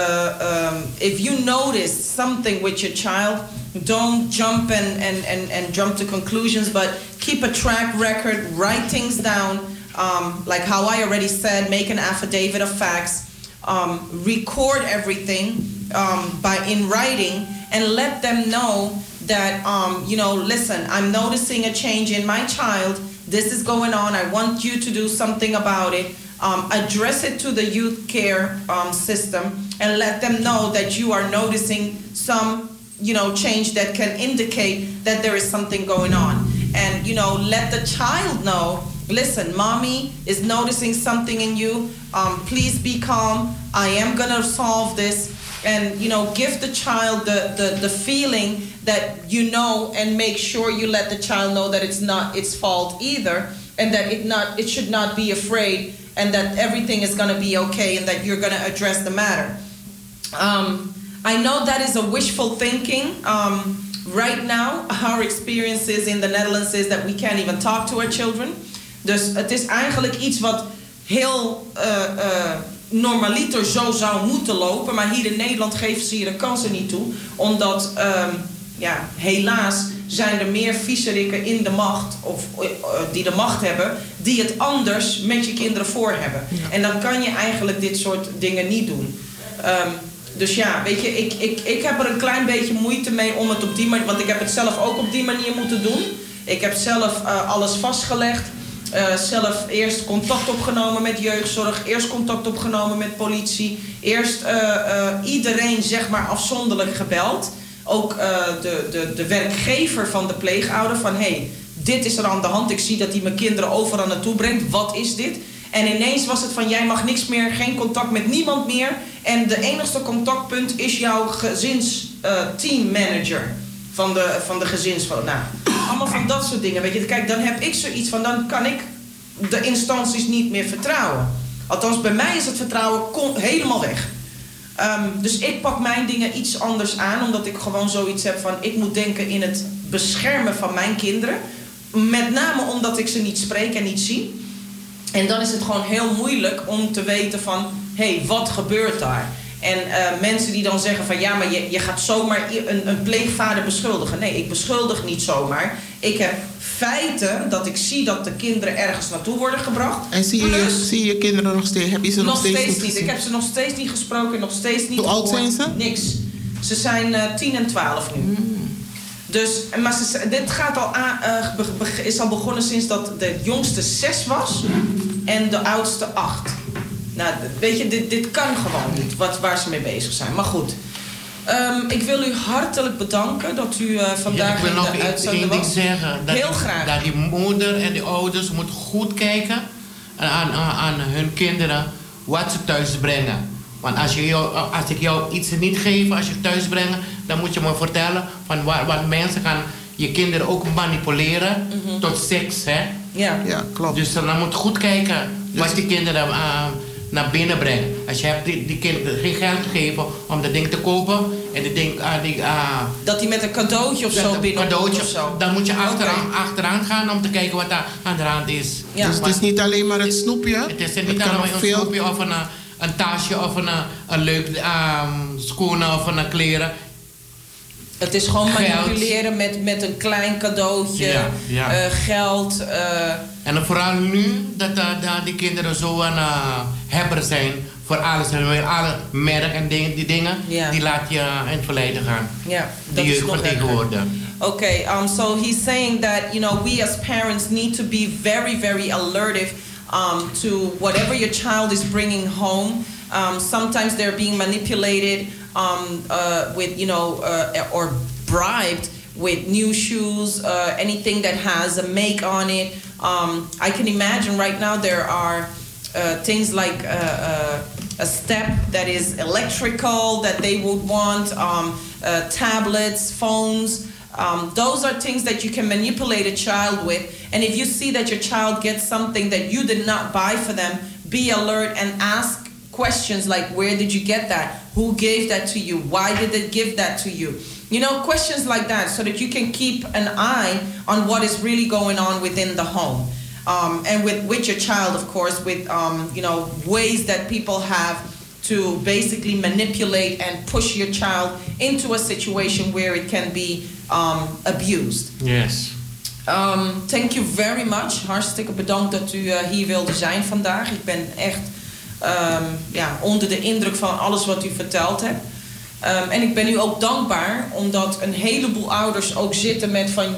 [SPEAKER 2] Uh, um, if you notice something with your child, don't jump and, and, and, and jump to conclusions, but keep a track record, write things down. Um, like how I already said, make an affidavit of facts, um, record everything. Um, by in writing and let them know that um, you know, listen, I'm noticing a change in my child. This is going on. I want you to do something about it. Um, address it to the youth care um, system and let them know that you are noticing some, you know, change that can indicate that there is something going on. And you know, let the child know. Listen, mommy is noticing something in you. Um, please be calm. I am gonna solve this. And, you know, give the child the, the, the feeling that you know, and make sure you let the child know that it's not its fault either, and that it not it should not be afraid, and that everything is going to be okay, and that you're going to address the matter. Um, I know that is a wishful thinking. Um, right now, our experiences in the Netherlands is that we can't even talk to our children. Dus het is eigenlijk iets wat heel... Uh, uh, normaliter zo zou moeten lopen, maar hier in Nederland geven ze hier de kansen niet toe, omdat um, ja, helaas zijn er meer viezerikken in de macht, of uh, die de macht hebben, die het anders met je kinderen voor hebben. Ja. En dan kan je eigenlijk dit soort dingen niet doen. Um, dus ja, weet je, ik, ik, ik heb er een klein beetje moeite mee om het op die manier, want ik heb het zelf ook op die manier moeten doen. Ik heb zelf uh, alles vastgelegd. Uh, zelf eerst contact opgenomen met jeugdzorg, eerst contact opgenomen met politie, eerst uh, uh, iedereen zeg maar afzonderlijk gebeld. Ook uh, de, de, de werkgever van de pleegouder van hé, hey, dit is er aan de hand, ik zie dat hij mijn kinderen overal naartoe brengt, wat is dit? En ineens was het van jij mag niks meer, geen contact met niemand meer en de enigste contactpunt is jouw gezinsteammanager uh, van de, van de gezinsvrouw. Nou, allemaal van dat soort dingen. Weet je, kijk, dan heb ik zoiets van, dan kan ik de instanties niet meer vertrouwen. Althans, bij mij is het vertrouwen kon, helemaal weg. Um, dus ik pak mijn dingen iets anders aan, omdat ik gewoon zoiets heb van, ik moet denken in het beschermen van mijn kinderen. Met name omdat ik ze niet spreek en niet zie. En dan is het gewoon heel moeilijk om te weten van, hé, hey, wat gebeurt daar? En uh, mensen die dan zeggen van ja, maar je, je gaat zomaar een, een pleegvader beschuldigen. Nee, ik beschuldig niet zomaar. Ik heb feiten dat ik zie dat de kinderen ergens naartoe worden gebracht.
[SPEAKER 1] En zie je,
[SPEAKER 2] Plus,
[SPEAKER 1] zie je kinderen nog steeds? Heb je ze nog,
[SPEAKER 2] nog steeds,
[SPEAKER 1] steeds
[SPEAKER 2] niet.
[SPEAKER 1] gezien?
[SPEAKER 2] Ik heb ze nog steeds niet gesproken, nog steeds niet
[SPEAKER 1] Hoe oud
[SPEAKER 2] gehoord.
[SPEAKER 1] zijn ze?
[SPEAKER 2] Niks. Ze zijn uh, tien en twaalf nu. Mm. Dus, maar ze, dit gaat al aan, uh, be, be, is al begonnen sinds dat de jongste zes was en de oudste acht. Nou, weet je, dit, dit kan gewoon niet, wat, waar ze mee bezig zijn. Maar goed. Um, ik wil u hartelijk bedanken dat u uh, vandaag
[SPEAKER 3] ja,
[SPEAKER 2] in de uitzending was.
[SPEAKER 3] Ik wil nog één ding zeggen. Dat
[SPEAKER 2] Heel
[SPEAKER 3] die,
[SPEAKER 2] graag.
[SPEAKER 3] Dat die moeder en die ouders moeten goed kijken aan, aan, aan hun kinderen wat ze thuis brengen. Want als, je jou, als ik jou iets niet geef, als je thuis brengt, dan moet je me vertellen van waar, wat mensen gaan je kinderen ook manipuleren mm-hmm. tot seks, hè?
[SPEAKER 2] Ja,
[SPEAKER 1] ja klopt.
[SPEAKER 3] Dus dan moet je goed kijken wat die kinderen uh, naar binnen brengen. Als je hebt die, die kinderen geen geld gegeven om dat ding te kopen en die ding, uh, die, uh,
[SPEAKER 2] dat die met een cadeautje of zo binnenkomt of zo.
[SPEAKER 3] Dan moet je achteraan, okay. achteraan gaan om te kijken wat daar aan de hand is.
[SPEAKER 2] Ja.
[SPEAKER 1] Dus het is niet alleen maar het snoepje.
[SPEAKER 3] Het is niet alleen maar een veel... snoepje of een, een tasje of een, een leuk um, schoenen of een kleren.
[SPEAKER 2] Het is gewoon manipuleren met, met een klein cadeautje, ja, ja. Uh, geld. Uh...
[SPEAKER 3] En vooral nu dat uh, die kinderen zo een uh, hebber zijn voor alles. En weer alle merken en dingen, die dingen, ja. die laat je uh, in het verleden gaan.
[SPEAKER 2] Ja,
[SPEAKER 3] die jeugd van tegenwoordig.
[SPEAKER 2] Okay, um, so he's saying that, you know, we as parents need to be very, very alertive um, to whatever your child is bringing home. Um, sometimes they're being manipulated. Um, uh, with, you know, uh, or bribed with new shoes, uh, anything that has a make on it. Um, I can imagine right now there are uh, things like uh, uh, a step that is electrical that they would want, um, uh, tablets, phones. Um, those are things that you can manipulate a child with. And if you see that your child gets something that you did not buy for them, be alert and ask questions like, where did you get that? Who gave that to you? Why did they give that to you? You know, questions like that, so that you can keep an eye on what is really going on within the home. Um, and with, with your child, of course, with, um, you know, ways that people have to basically manipulate and push your child into a situation where it can be um, abused.
[SPEAKER 3] Yes.
[SPEAKER 2] Um, thank you very much. Hartstikke bedankt dat u uh, hier wilde zijn vandaag. Ik ben echt... Um, ja, onder de indruk van alles wat u verteld hebt. Um, en ik ben u ook dankbaar, omdat een heleboel ouders ook zitten met van...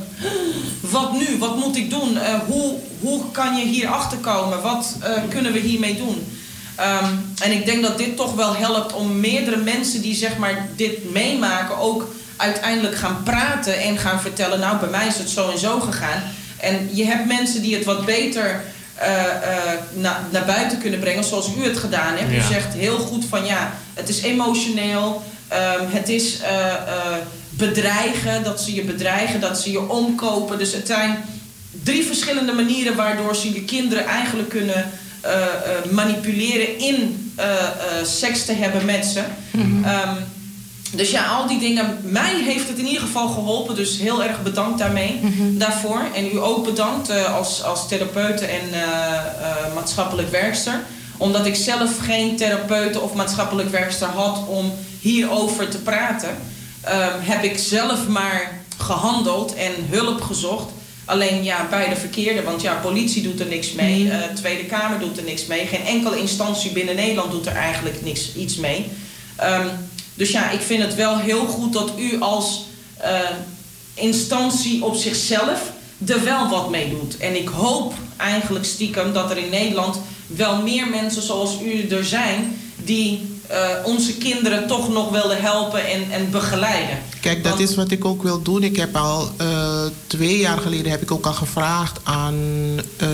[SPEAKER 2] Wat nu? Wat moet ik doen? Uh, hoe, hoe kan je hier achter komen? Wat uh, kunnen we hiermee doen? Um, en ik denk dat dit toch wel helpt om meerdere mensen die zeg maar dit meemaken... ook uiteindelijk gaan praten en gaan vertellen... nou, bij mij is het zo en zo gegaan. En je hebt mensen die het wat beter... Uh, uh, na, naar buiten kunnen brengen zoals u het gedaan hebt. Ja. U zegt heel goed van ja, het is emotioneel, um, het is uh, uh, bedreigen, dat ze je bedreigen, dat ze je omkopen. Dus het zijn drie verschillende manieren waardoor ze je kinderen eigenlijk kunnen uh, uh, manipuleren in uh, uh, seks te hebben met ze. Mm-hmm. Um, Dus ja, al die dingen, mij heeft het in ieder geval geholpen. Dus heel erg bedankt daarmee, mm-hmm. daarvoor. En u ook bedankt uh, als, als therapeute en uh, uh, maatschappelijk werkster. Omdat ik zelf geen therapeute of maatschappelijk werkster had om hierover te praten... Uh, heb ik zelf maar gehandeld en hulp gezocht. Alleen ja, bij de verkeerde, want ja, politie doet er niks mee. Uh, Tweede Kamer doet er niks mee. Geen enkele instantie binnen Nederland doet er eigenlijk niks, iets mee. Um, Dus ja, ik vind het wel heel goed dat u als uh, instantie op zichzelf er wel wat mee doet. En ik hoop eigenlijk stiekem dat er in Nederland wel meer mensen zoals u er zijn... die uh, onze kinderen toch nog willen helpen en, en begeleiden.
[SPEAKER 1] Kijk, dat Want... is wat ik ook wil doen. Ik heb al uh, twee jaar geleden heb ik ook al gevraagd aan... Uh,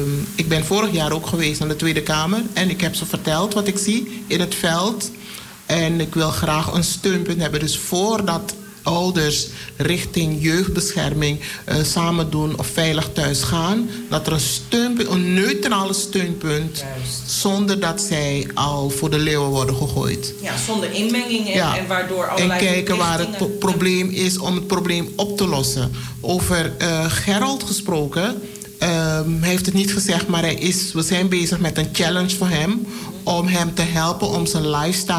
[SPEAKER 1] ik ben vorig jaar ook geweest aan de Tweede Kamer. En ik heb ze verteld wat ik zie in het veld... En ik wil graag een steunpunt hebben. Dus voordat ouders richting jeugdbescherming uh, samen doen of veilig thuis gaan... dat er een steunpunt, een neutrale steunpunt... Juist. Zonder dat zij al voor de leeuwen worden gegooid.
[SPEAKER 2] Ja, zonder inmenging en, ja. en waardoor allerlei...
[SPEAKER 1] En kijken waar het pro- probleem is om het probleem op te lossen. Over uh, Gerald gesproken... Um, hij heeft het niet gezegd, maar hij is, we zijn bezig met een challenge voor hem... om hem te helpen om zijn lifestyle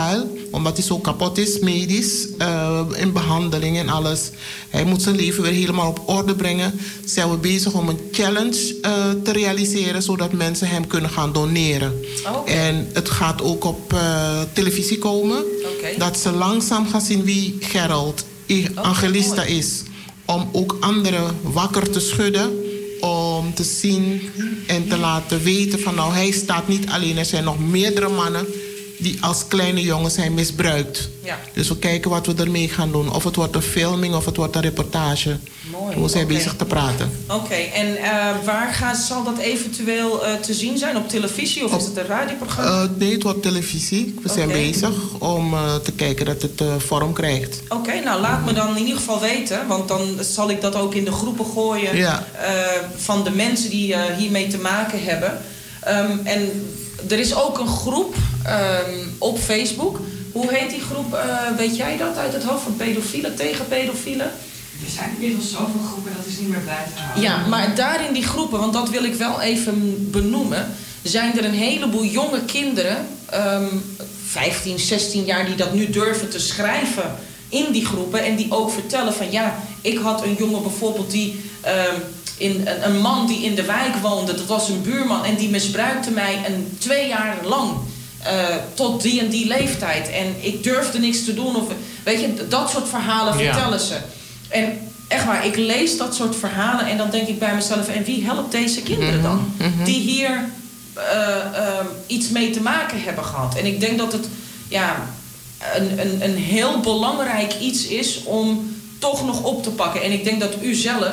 [SPEAKER 1] omdat hij zo kapot is, medisch, uh, in behandeling en alles. Hij moet zijn leven weer helemaal op orde brengen. Zijn we bezig om een challenge uh, te realiseren, zodat mensen hem kunnen gaan doneren.
[SPEAKER 2] Okay.
[SPEAKER 1] En het gaat ook op uh, televisie komen.
[SPEAKER 2] Okay.
[SPEAKER 1] Dat ze langzaam gaan zien wie Gerald Evangelista okay, is. Om ook anderen wakker te schudden. Om te zien en te laten weten van nou, hij staat niet alleen. Er zijn nog meerdere mannen die als kleine jongens zijn misbruikt. Ja. Dus we kijken wat we ermee gaan doen. Of het wordt een filming of het wordt een reportage.
[SPEAKER 2] Mooi.
[SPEAKER 1] We zijn
[SPEAKER 2] okay.
[SPEAKER 1] bezig te praten.
[SPEAKER 2] Oké, okay. en uh, waar gaat, zal dat eventueel uh, te zien zijn? Op televisie of Op, is het een radioprogramma? Uh,
[SPEAKER 1] nee, het wordt televisie. We zijn okay. bezig om uh, te kijken dat het uh, vorm krijgt.
[SPEAKER 2] Oké, okay, nou laat me dan in ieder geval weten. Want dan zal ik dat ook in de groepen gooien. Ja. Uh, van de mensen die uh, hiermee te maken hebben. Um, en er is ook een groep um, op Facebook. Hoe heet die groep? Uh, weet jij dat uit het hoofd? Van pedofielen, tegen pedofielen?
[SPEAKER 4] Er zijn inmiddels zoveel groepen, dat is niet meer bij te houden.
[SPEAKER 2] Ja, maar daar in die groepen, want dat wil ik wel even benoemen, zijn er een heleboel jonge kinderen, um, vijftien, zestien jaar, die dat nu durven te schrijven in die groepen. En die ook vertellen van ja, ik had een jongen bijvoorbeeld die... Um, In, een, een man die in de wijk woonde, dat was een buurman, en die misbruikte mij een twee jaar lang. Uh, tot die en die leeftijd. En ik durfde niks te doen. Of, weet je, dat soort verhalen vertellen ja. ze. En echt waar, ik lees dat soort verhalen en dan denk ik bij mezelf, en wie helpt deze kinderen dan? Mm-hmm. Die hier uh, uh, iets mee te maken hebben gehad. En ik denk dat het ja, een, een, een heel belangrijk iets is om toch nog op te pakken. En ik denk dat u zelf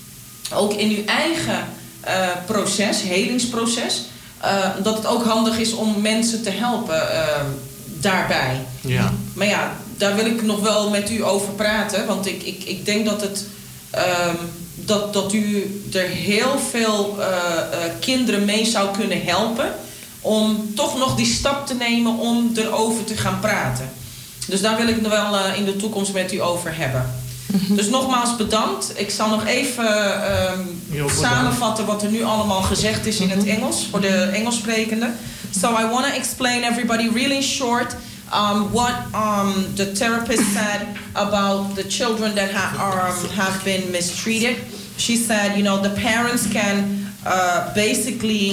[SPEAKER 2] ook in uw eigen uh, proces, helingsproces, uh, dat het ook handig is om mensen te helpen uh, daarbij.
[SPEAKER 3] Ja.
[SPEAKER 2] Maar ja, daar wil ik nog wel met u over praten, want ik, ik, ik denk dat, het, uh, dat, dat u er heel veel uh, uh, kinderen mee zou kunnen helpen om toch nog die stap te nemen om erover te gaan praten. Dus daar wil ik nog wel uh, in de toekomst met u over hebben. Dus nogmaals bedankt. Ik zal nog even um, samenvatten wat er nu allemaal gezegd is in het Engels voor de Engelssprekenden. So I want to explain everybody really short um, what um, the therapist said about the children that ha um, have been mistreated. She said, you know, the parents can uh, basically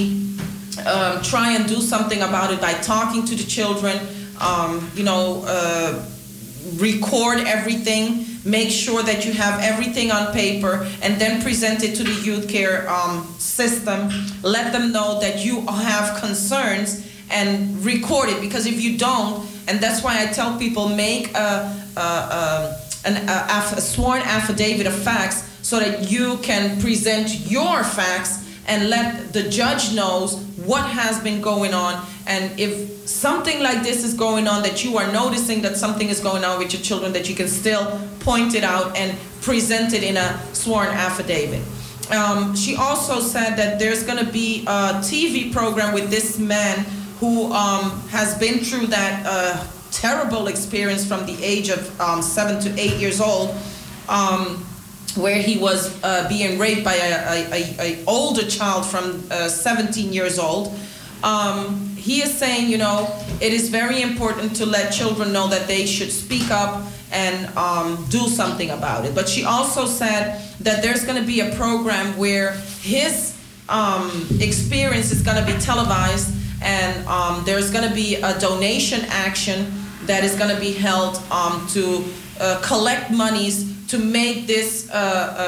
[SPEAKER 2] um, try and do something about it by talking to the children, um, you know, uh, record everything. Make sure that you have everything on paper and then present it to the youth care um, system. Let them know that you have concerns and record it, because if you don't, and that's why I tell people, make a, a, a, an, a, a sworn affidavit of facts so that you can present your facts and let the judge knows what has been going on. And if something like this is going on, that you are noticing that something is going on with your children, that you can still point it out and present it in a sworn affidavit. Um, she also said that there's going to be a T V program with this man who um, has been through that uh, terrible experience from the age of um, seven to eight years old, um, where he was uh, being raped by a, a, a, a older child from uh, seventeen years old. Um, he is saying, you know, it is very important to let children know that they should speak up and um, do something about it. But she also said that there's going to be a program where his um, experience is going to be televised, and um, there's going to be a donation action that is going to be held um, to uh, collect monies to make this uh,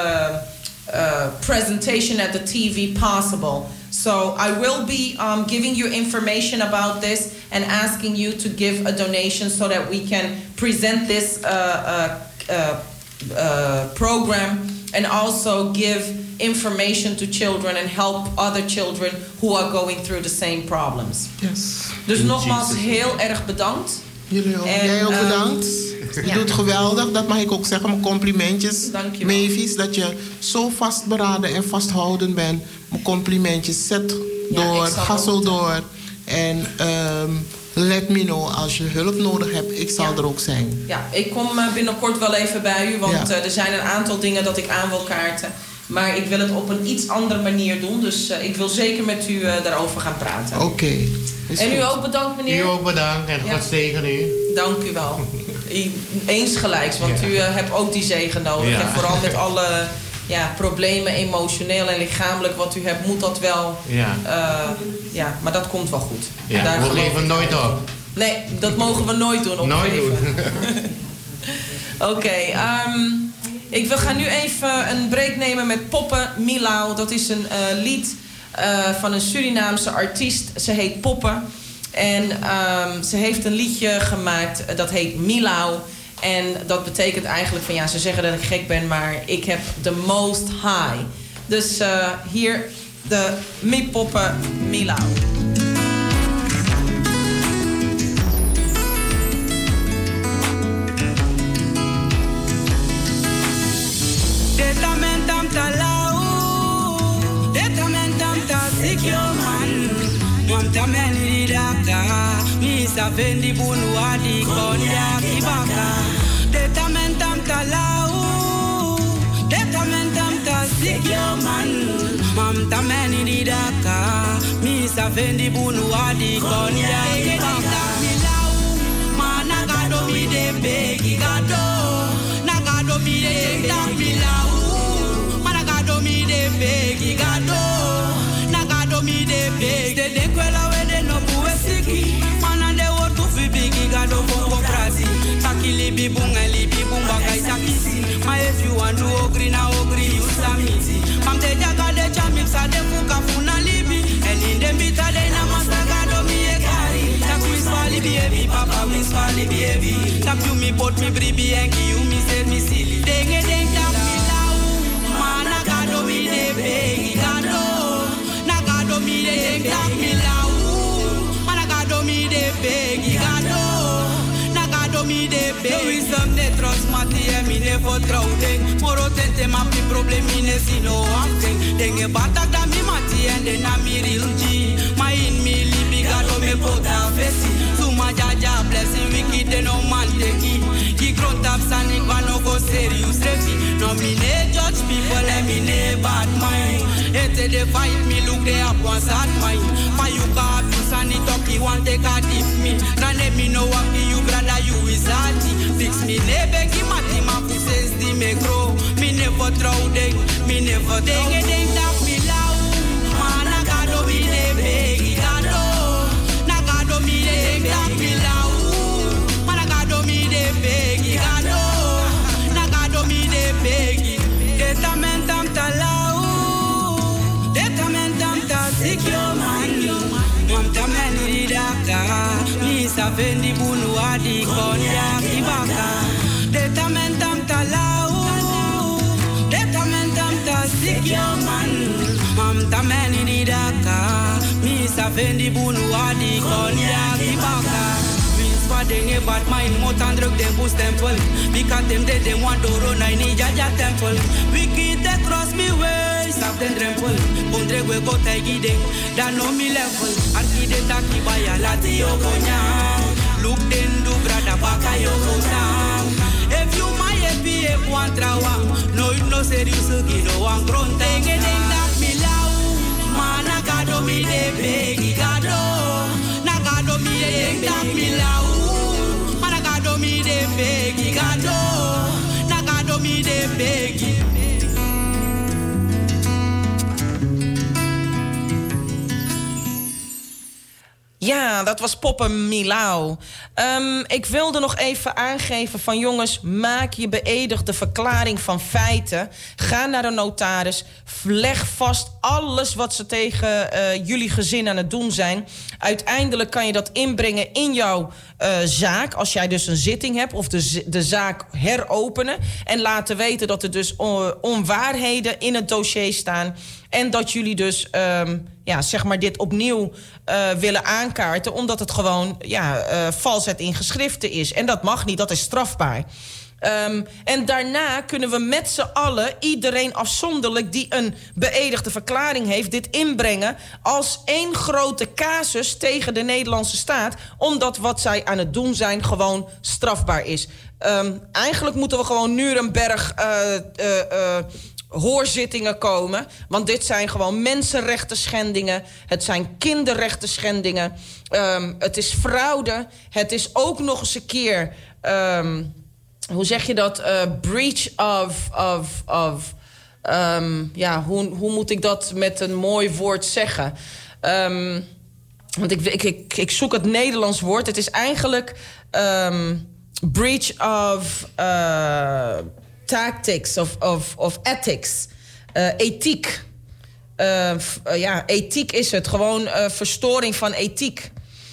[SPEAKER 2] uh, uh, presentation at the T V possible. So I will be um, giving you information about this and asking you to give a donation so that we can present this uh, uh, uh, uh, program and also give information to children and help other children who are going through the same problems.
[SPEAKER 1] Yes.
[SPEAKER 2] Dus nogmaals heel erg bedankt.
[SPEAKER 1] Jullie ook. En, Jij ook bedankt. Um, Je ja. doet geweldig, dat mag ik ook zeggen. Mijn complimentjes. Mavis, dat je zo vastberaden en vasthoudend bent. Mijn complimentjes. Zet door, ja, ga zo door. En um, let me know als je hulp nodig hebt. Ik zal ja. er ook zijn.
[SPEAKER 2] Ja, ik kom binnenkort wel even bij u. Want ja. uh, er zijn een aantal dingen dat ik aan wil kaarten. Maar ik wil het op een iets andere manier doen. Dus uh, ik wil zeker met u uh, daarover gaan praten.
[SPEAKER 1] Oké. Okay.
[SPEAKER 2] En u ook bedankt, meneer.
[SPEAKER 3] U ook bedankt en
[SPEAKER 2] ja.
[SPEAKER 3] God zegen u.
[SPEAKER 2] Dank u wel. Eens gelijks, want ja. u uh, hebt ook die zegen nodig. Ja. En vooral met alle ja, problemen, emotioneel en lichamelijk wat u hebt, moet dat wel. Ja, uh, ja maar dat komt wel goed.
[SPEAKER 3] Ja, daar we geven nooit op.
[SPEAKER 2] Nee, dat mogen we nooit doen.
[SPEAKER 3] Nooit doen.
[SPEAKER 2] Oké, okay, um, ik wil gaan nu even een break nemen met Poppe Milau. Dat is een uh, lied uh, van een Surinaamse artiest. Ze heet Poppe. En um, ze heeft een liedje gemaakt, uh, dat heet Milau. En dat betekent eigenlijk van ja, ze zeggen dat ik gek ben, maar ik heb the most high. Dus uh, hier de Mi Poppe Milau.
[SPEAKER 5] Detamentam talau, detamentam tasikyo man. Mwamtamen ridaka, misa vendi bunu adi konya kibaka. Detamentam talau, detamentam tasikyo man. Mwamtamen ridaka, misa vendi bunu adi konya kibaka. Milau, managado mi de begi gado, nagado mi de tak milau, managado mi de begi gado. Mi de big de de kwela we de no buwe siki mana de wo tu fi big gado bongo prasi takili bi bunga li bi bumba kai takisi ma if you want to agree na agree you samisi mam de jaga de chamim sa de fuka funa libi and in de bita de na masaga do mi e kari tak mi swali baby papa mi swali baby tak you mi bot mi bribi and you mi ser mi silly denge deng tak mi lau mana gado mi de big gado mi de tak mi lau, mana gado mi de begi gado, na gado mi de begi. We some ne trust mati e mi ne vertrouw ding, moro tente ma pi problem mi ne si no acting. Denge batak da mi mati en de na mi real G, ma in mi libi gado me pota fesi. Suma jaja blessing wiki de no man teki, ki grown tap sanik wa no go serious refi. No mi ne judge people and mi ne bad mind. Ete de fight me look they up once at mine. Ma you got you sunny talk you want take a dip me. Rane me no waki you brother you is ati. Fix me ne begi mati ma fu sense di me grow. Me never throw ding, me never ding e ding tap me lau. Mana gado me ne begi gado. Na gado me ding tap me lau. Mana gado me ne begi gado. Na gado me ne begi. Detamentam talau. Detamentam tasikyo man. Mwamtamen ridaka, misa vendi bunu adi konya kibaka. Detamentam talau, detamentam tasikyo man. Mwamtamen ridaka, misa vendi bunu adi konya kibaka. Denge bat mind mot and druk dem boost temple. Because them dead them want doro na ni jaja temple. Wicked they cross me way, stop them trample. Bondre we go tagi ding, da no mi level. Arki de taki baya lati yo gonya. Look den do brada baka yo gona. If you my happy e quantra wang, no it no serious ki no wang grown tenge ding tak mi lau. Mana gado mi de begi gado. Na gado mi de ding tak mi lau. Mi de begi gado, na gado mi de begi.
[SPEAKER 2] Ja, dat was Poppe Milau. Um, ik wilde nog even aangeven van jongens, maak je beëdigde verklaring van feiten. Ga naar de notaris. Leg vast alles wat ze tegen uh, jullie gezin aan het doen zijn. Uiteindelijk kan je dat inbrengen in jouw uh, zaak. Als jij dus een zitting hebt of de, de zaak heropenen. En laten weten dat er dus on, onwaarheden in het dossier staan. En dat jullie dus um, ja, zeg maar dit opnieuw uh, willen aankaarten. Omdat het gewoon ja, uh, valsheid in geschriften is. En dat mag niet, dat is strafbaar. Um, en daarna kunnen we met z'n allen, iedereen afzonderlijk die een beëdigde verklaring heeft, dit inbrengen als één grote casus tegen de Nederlandse staat. Omdat wat zij aan het doen zijn gewoon strafbaar is. Um, eigenlijk moeten we gewoon Nuremberg uh, uh, uh, hoorzittingen komen. Want dit zijn gewoon mensenrechten schendingen. Het zijn kinderrechten schendingen. Um, het is fraude. Het is ook nog eens een keer... Um, hoe zeg je dat? Uh, breach of... of, of um, ja, hoe, hoe moet ik dat met een mooi woord zeggen? Um, want ik, ik, ik, ik zoek het Nederlands woord. Het is eigenlijk... Um, breach of... Uh, tactics of, of, of ethics. Uh, ethiek. Uh, f, uh, ja, ethiek is het. Gewoon uh, verstoring van ethiek.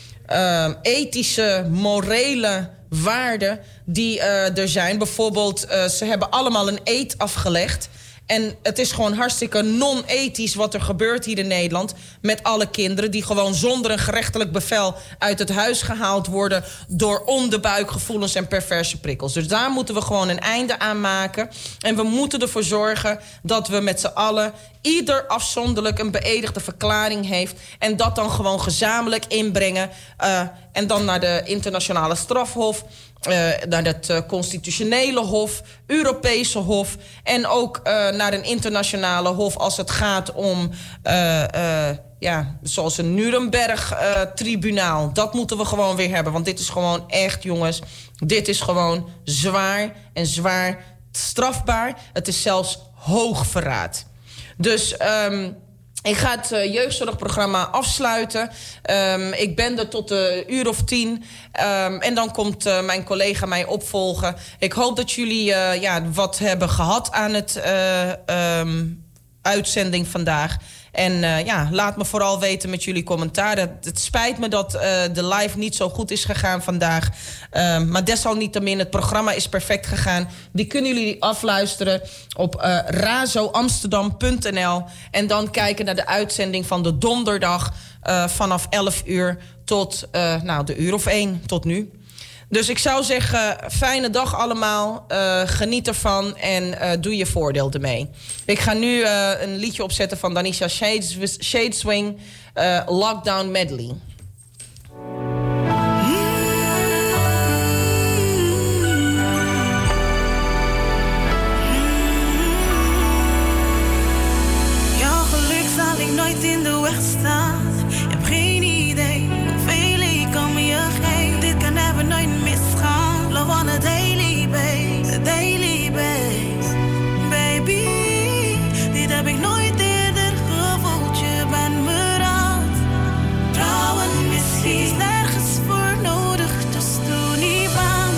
[SPEAKER 2] Uh, ethische, morele waarden die uh, er zijn. Bijvoorbeeld, uh, ze hebben allemaal een eed afgelegd. En het is gewoon hartstikke non-ethisch wat er gebeurt hier in Nederland... met alle kinderen die gewoon zonder een gerechtelijk bevel... uit het huis gehaald worden door onderbuikgevoelens en perverse prikkels. Dus daar moeten we gewoon een einde aan maken. En we moeten ervoor zorgen dat we met z'n allen... ieder afzonderlijk een beëdigde verklaring heeft... en dat dan gewoon gezamenlijk inbrengen... Uh, en dan naar de internationale strafhof... Uh, naar het uh, constitutionele hof, Europese hof... en ook uh, naar een internationale hof als het gaat om... Uh, uh, ja, zoals een Nuremberg-tribunaal. Uh, dat moeten we gewoon weer hebben. Want dit is gewoon echt, jongens... dit is gewoon zwaar en zwaar strafbaar. Het is zelfs hoogverraad. Dus... Um, Ik ga het uh, jeugdzorgprogramma afsluiten. Um, ik ben er tot een uur of tien. Um, en dan komt uh, mijn collega mij opvolgen. Ik hoop dat jullie uh, ja, wat hebben gehad aan het uh, um, uitzending vandaag. En uh, ja, laat me vooral weten met jullie commentaren. Het spijt me dat uh, de live niet zo goed is gegaan vandaag. Uh, maar desalniettemin, het programma is perfect gegaan. Die kunnen jullie afluisteren op uh, razo amsterdam punt n l. En dan kijken naar de uitzending van de donderdag... Uh, vanaf elf uur tot uh, nou, de uur of één, tot nu. Dus ik zou zeggen, fijne dag allemaal. Uh, geniet ervan en uh, doe je voordeel ermee. Ik ga nu uh, een liedje opzetten van Danisha Shades, Shadeswing, uh, Lockdown Medley.
[SPEAKER 6] Jouw geluk zal ik nooit in de weg staan. Je hebt geen idee hoeveel ik om je geef. Dit kan even nooit misgaan. Love on a daily base, a daily base. Baby, dit heb ik nooit eerder gevoeld. Je bent me raad. Trouwen misschien is nergens voor nodig. Dus doe niet bang.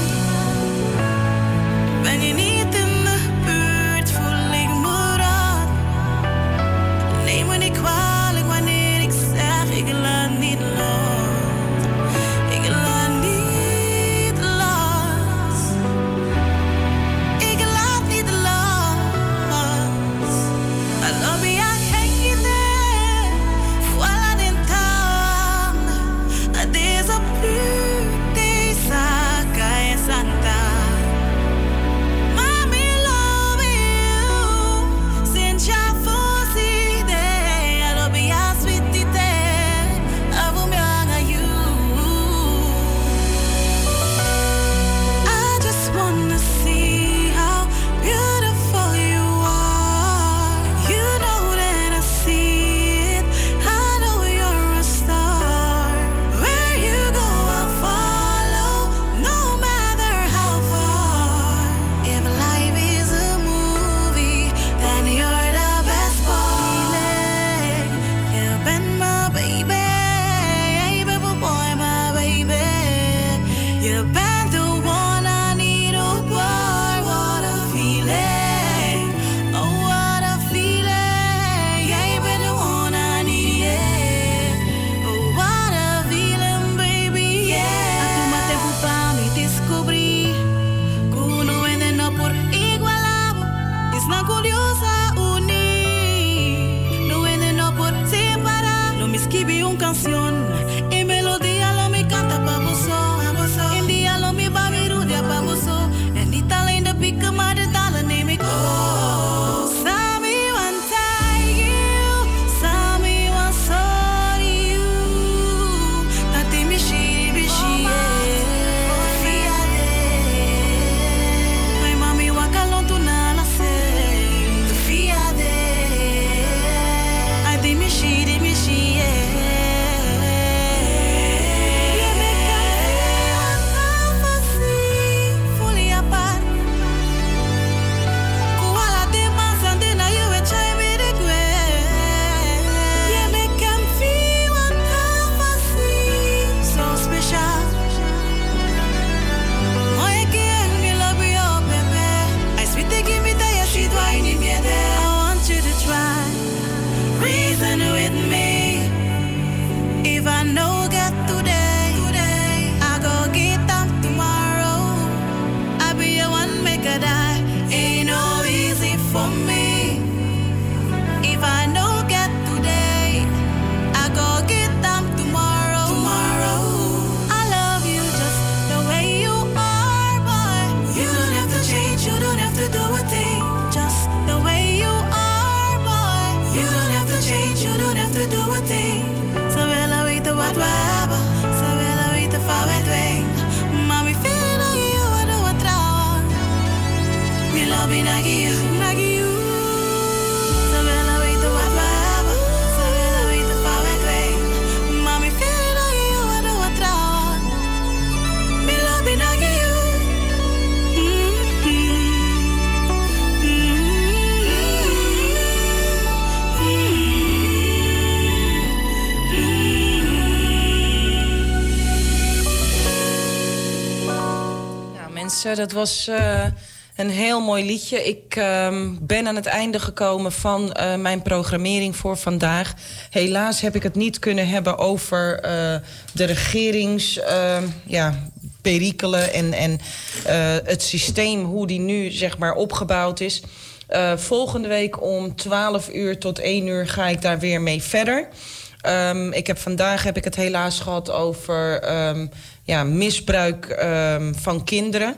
[SPEAKER 6] Ben je niet in de buurt, voel ik me raad. Neem me niet kwalijk wanneer ik zeg ik laat niet los. Ik laat niet los. Ik laat niet los. Alobi agende, fuala dentanda. Adesa pute saka e santa. Mami love you, since ya fosse there. Alobi a sweetite, avumianga you. I just wanna see how beautiful you are. You know that I see it. I know you're a star. Where you go, I'll follow, no matter how far. If life is a movie, then you're the best part. You been my baby, hey baby boy, my baby. You been the one I need, oh boy, what a feeling. Oh, what a feeling. Yeah, you been the one I need, yeah. Oh, what a feeling, baby, yeah. A tu mate pupa me descobri. Kuno en no por igualabo. Es na curiosa unir. No en no por separar. Lo me escribí un canción. En melodía lo me canta pa boso. En día lo me va me rudia pa boso. En niet alleen de pieken, maar de dalen neem ik op. Sami wan you, Sami wan sorry you. Tati mi shiri bishi my mami wakalon tu na la se. Tu fia If I no get today, today I go get them tomorrow. I be a one make a die. Ain't no easy for me. If I no get today, I go get them tomorrow. Tomorrow. I love you just the way you are, boy. You don't have to change, you don't have to do a thing. Just the way you are, boy. You don't have to change, you don't have to do a thing. Ze willen weten wat we hebben, ze willen weten van wat wij. Maar we vinden dat je wat doen we trouwen. We love you, nagi you, nagi you. Ze willen weten wat we hebben, ze willen weten van wat wij. Maar we vinden dat je wat doen we trouwen. We love you, nagi you.
[SPEAKER 2] Mensen, dat was uh, een heel mooi liedje. Ik uh, ben aan het einde gekomen van uh, mijn programmering voor vandaag. Helaas heb ik het niet kunnen hebben over uh, de regerings... Uh, ja, perikelen en, en uh, het systeem, hoe die nu zeg maar opgebouwd is. Uh, volgende week om twaalf uur tot één uur ga ik daar weer mee verder. Um, ik heb vandaag heb ik het helaas gehad over um, ja, misbruik um, van kinderen.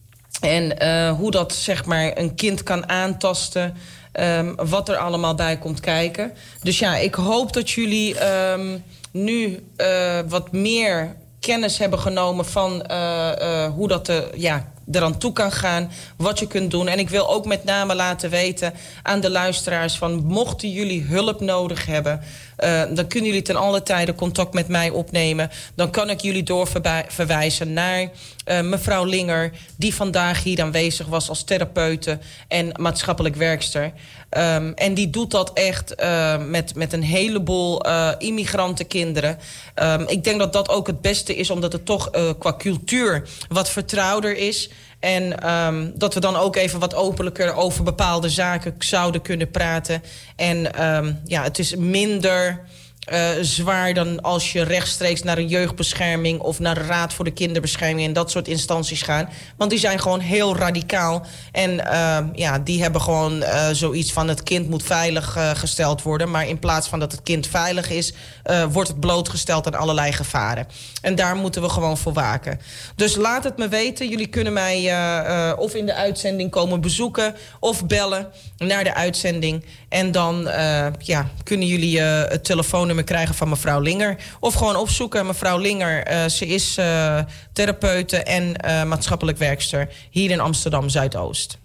[SPEAKER 2] En uh, hoe dat zeg maar een kind kan aantasten. Um, wat er allemaal bij komt kijken. Dus ja, ik hoop dat jullie um, nu uh, wat meer kennis hebben genomen van uh, uh, hoe dat uh, ja, eraan toe kan gaan, wat je kunt doen. En ik wil ook met name laten weten aan de luisteraars van mochten jullie hulp nodig hebben, uh, dan kunnen jullie ten alle tijde contact met mij opnemen. Dan kan ik jullie doorverwijzen naar uh, mevrouw Linger, die vandaag hier aanwezig was als therapeute en maatschappelijk werkster. Um, en die doet dat echt uh, met, met een heleboel uh, immigrantenkinderen. Um, ik denk dat dat ook het beste is, omdat het toch uh, qua cultuur wat vertrouwder is. En um, dat we dan ook even wat openlijker over bepaalde zaken zouden kunnen praten. En um, ja, het is minder uh, zwaar dan als je rechtstreeks naar een jeugdbescherming of naar de Raad voor de Kinderbescherming en dat soort instanties gaan. Want die zijn gewoon heel radicaal. En uh, ja, die hebben gewoon uh, zoiets van het kind moet veilig uh, gesteld worden. Maar in plaats van dat het kind veilig is, uh, wordt het blootgesteld aan allerlei gevaren. En daar moeten we gewoon voor waken. Dus laat het me weten. Jullie kunnen mij uh, uh, of in de uitzending komen bezoeken of bellen naar de uitzending. En dan uh, ja, kunnen jullie uh, het telefoonnummer krijgen van mevrouw Linger. Of gewoon opzoeken. Mevrouw Linger, uh, ze is uh, therapeute en uh, maatschappelijk werkster hier in Amsterdam Zuidoost.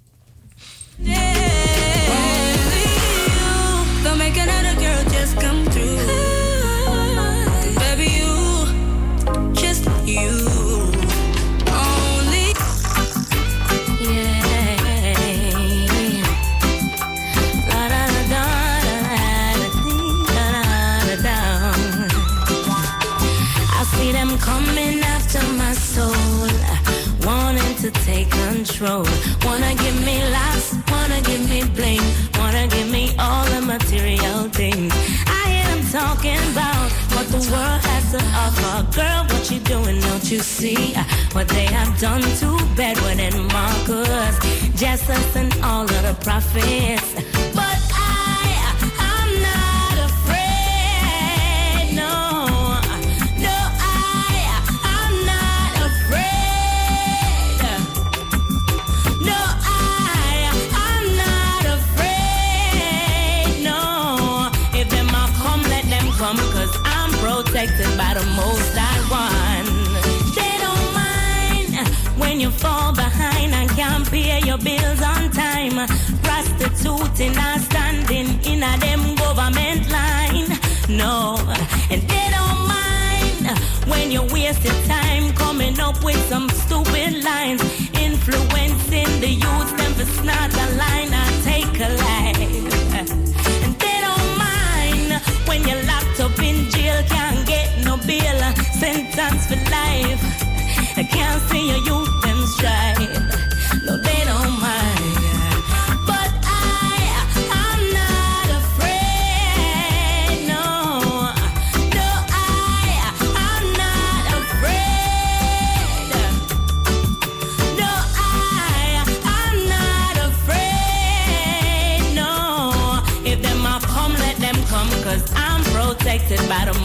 [SPEAKER 7] Coming after my soul, wanting to take control. Wanna give me laughs, wanna give me bling, wanna give me all the material things. I hear them talking about what the world has to offer. Girl, what you doing, don't you see what they have done to Bedouin and Marcus, Jesus and all of the prophets. But I, I'm not afraid, no. Cause I'm protected by the Most High One. They don't mind when you fall behind and can't pay your bills on time. Prostituting and standing in a them government line. No, and they don't mind when you waste your time coming up with some stupid lines, influencing the youth them for snort a line and take a life. And they don't mind when you're locked up in jail, can't get no bail, sentence for life. I can't see your youth them strive. No, they don't mind. But I, I'm not afraid. No, no, I,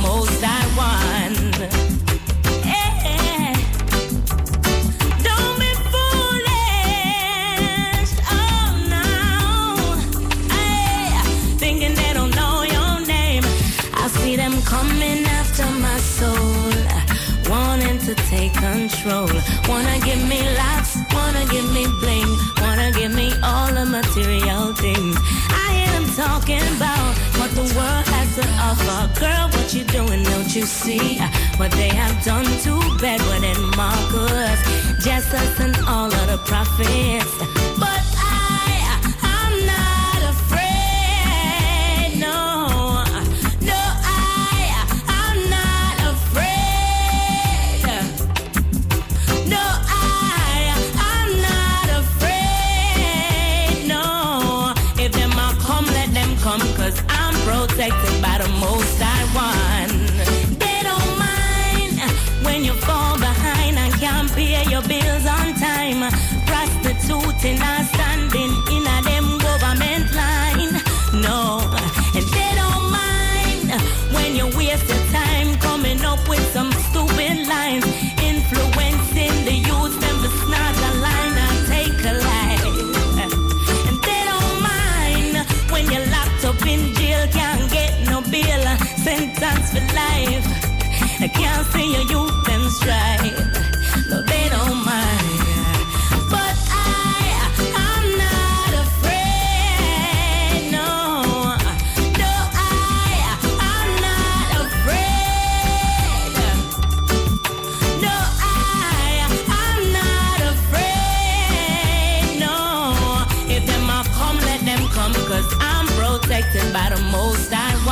[SPEAKER 7] Most High One. Yeah. Don't be foolish. Oh no. Hey, thinking they don't know your name. I see them coming after my soul, wanting to take control. Wanna give me laughs, wanna give me bling, wanna give me all the material things. I hear them talking about what the world has to offer. Girl, what you doing? Don't you see what they have done to Bedouin and Marcus, Jesus and all of the prophets? But I, I'm not afraid, no. No, I, I'm not afraid. No, I, I'm not afraid, no. If them all come, let them come, cause I'm protected by the Most High One. They don't mind when you fall behind and can't pay your bills on time. Prostituting and standing in a them government line. No, and they don't mind when you waste your time coming up with some stupid lines, influencing the youth them to snag a line and take a life. And they don't mind when you're locked up in jail, can't get no bail, sentence for life. I can't see your youth them strive. No, they don't mind. But I, I'm not afraid, no. No, I, I'm not afraid. No, I, I'm not afraid, no. If them all come, let them come, cause I'm protected by the Most High One.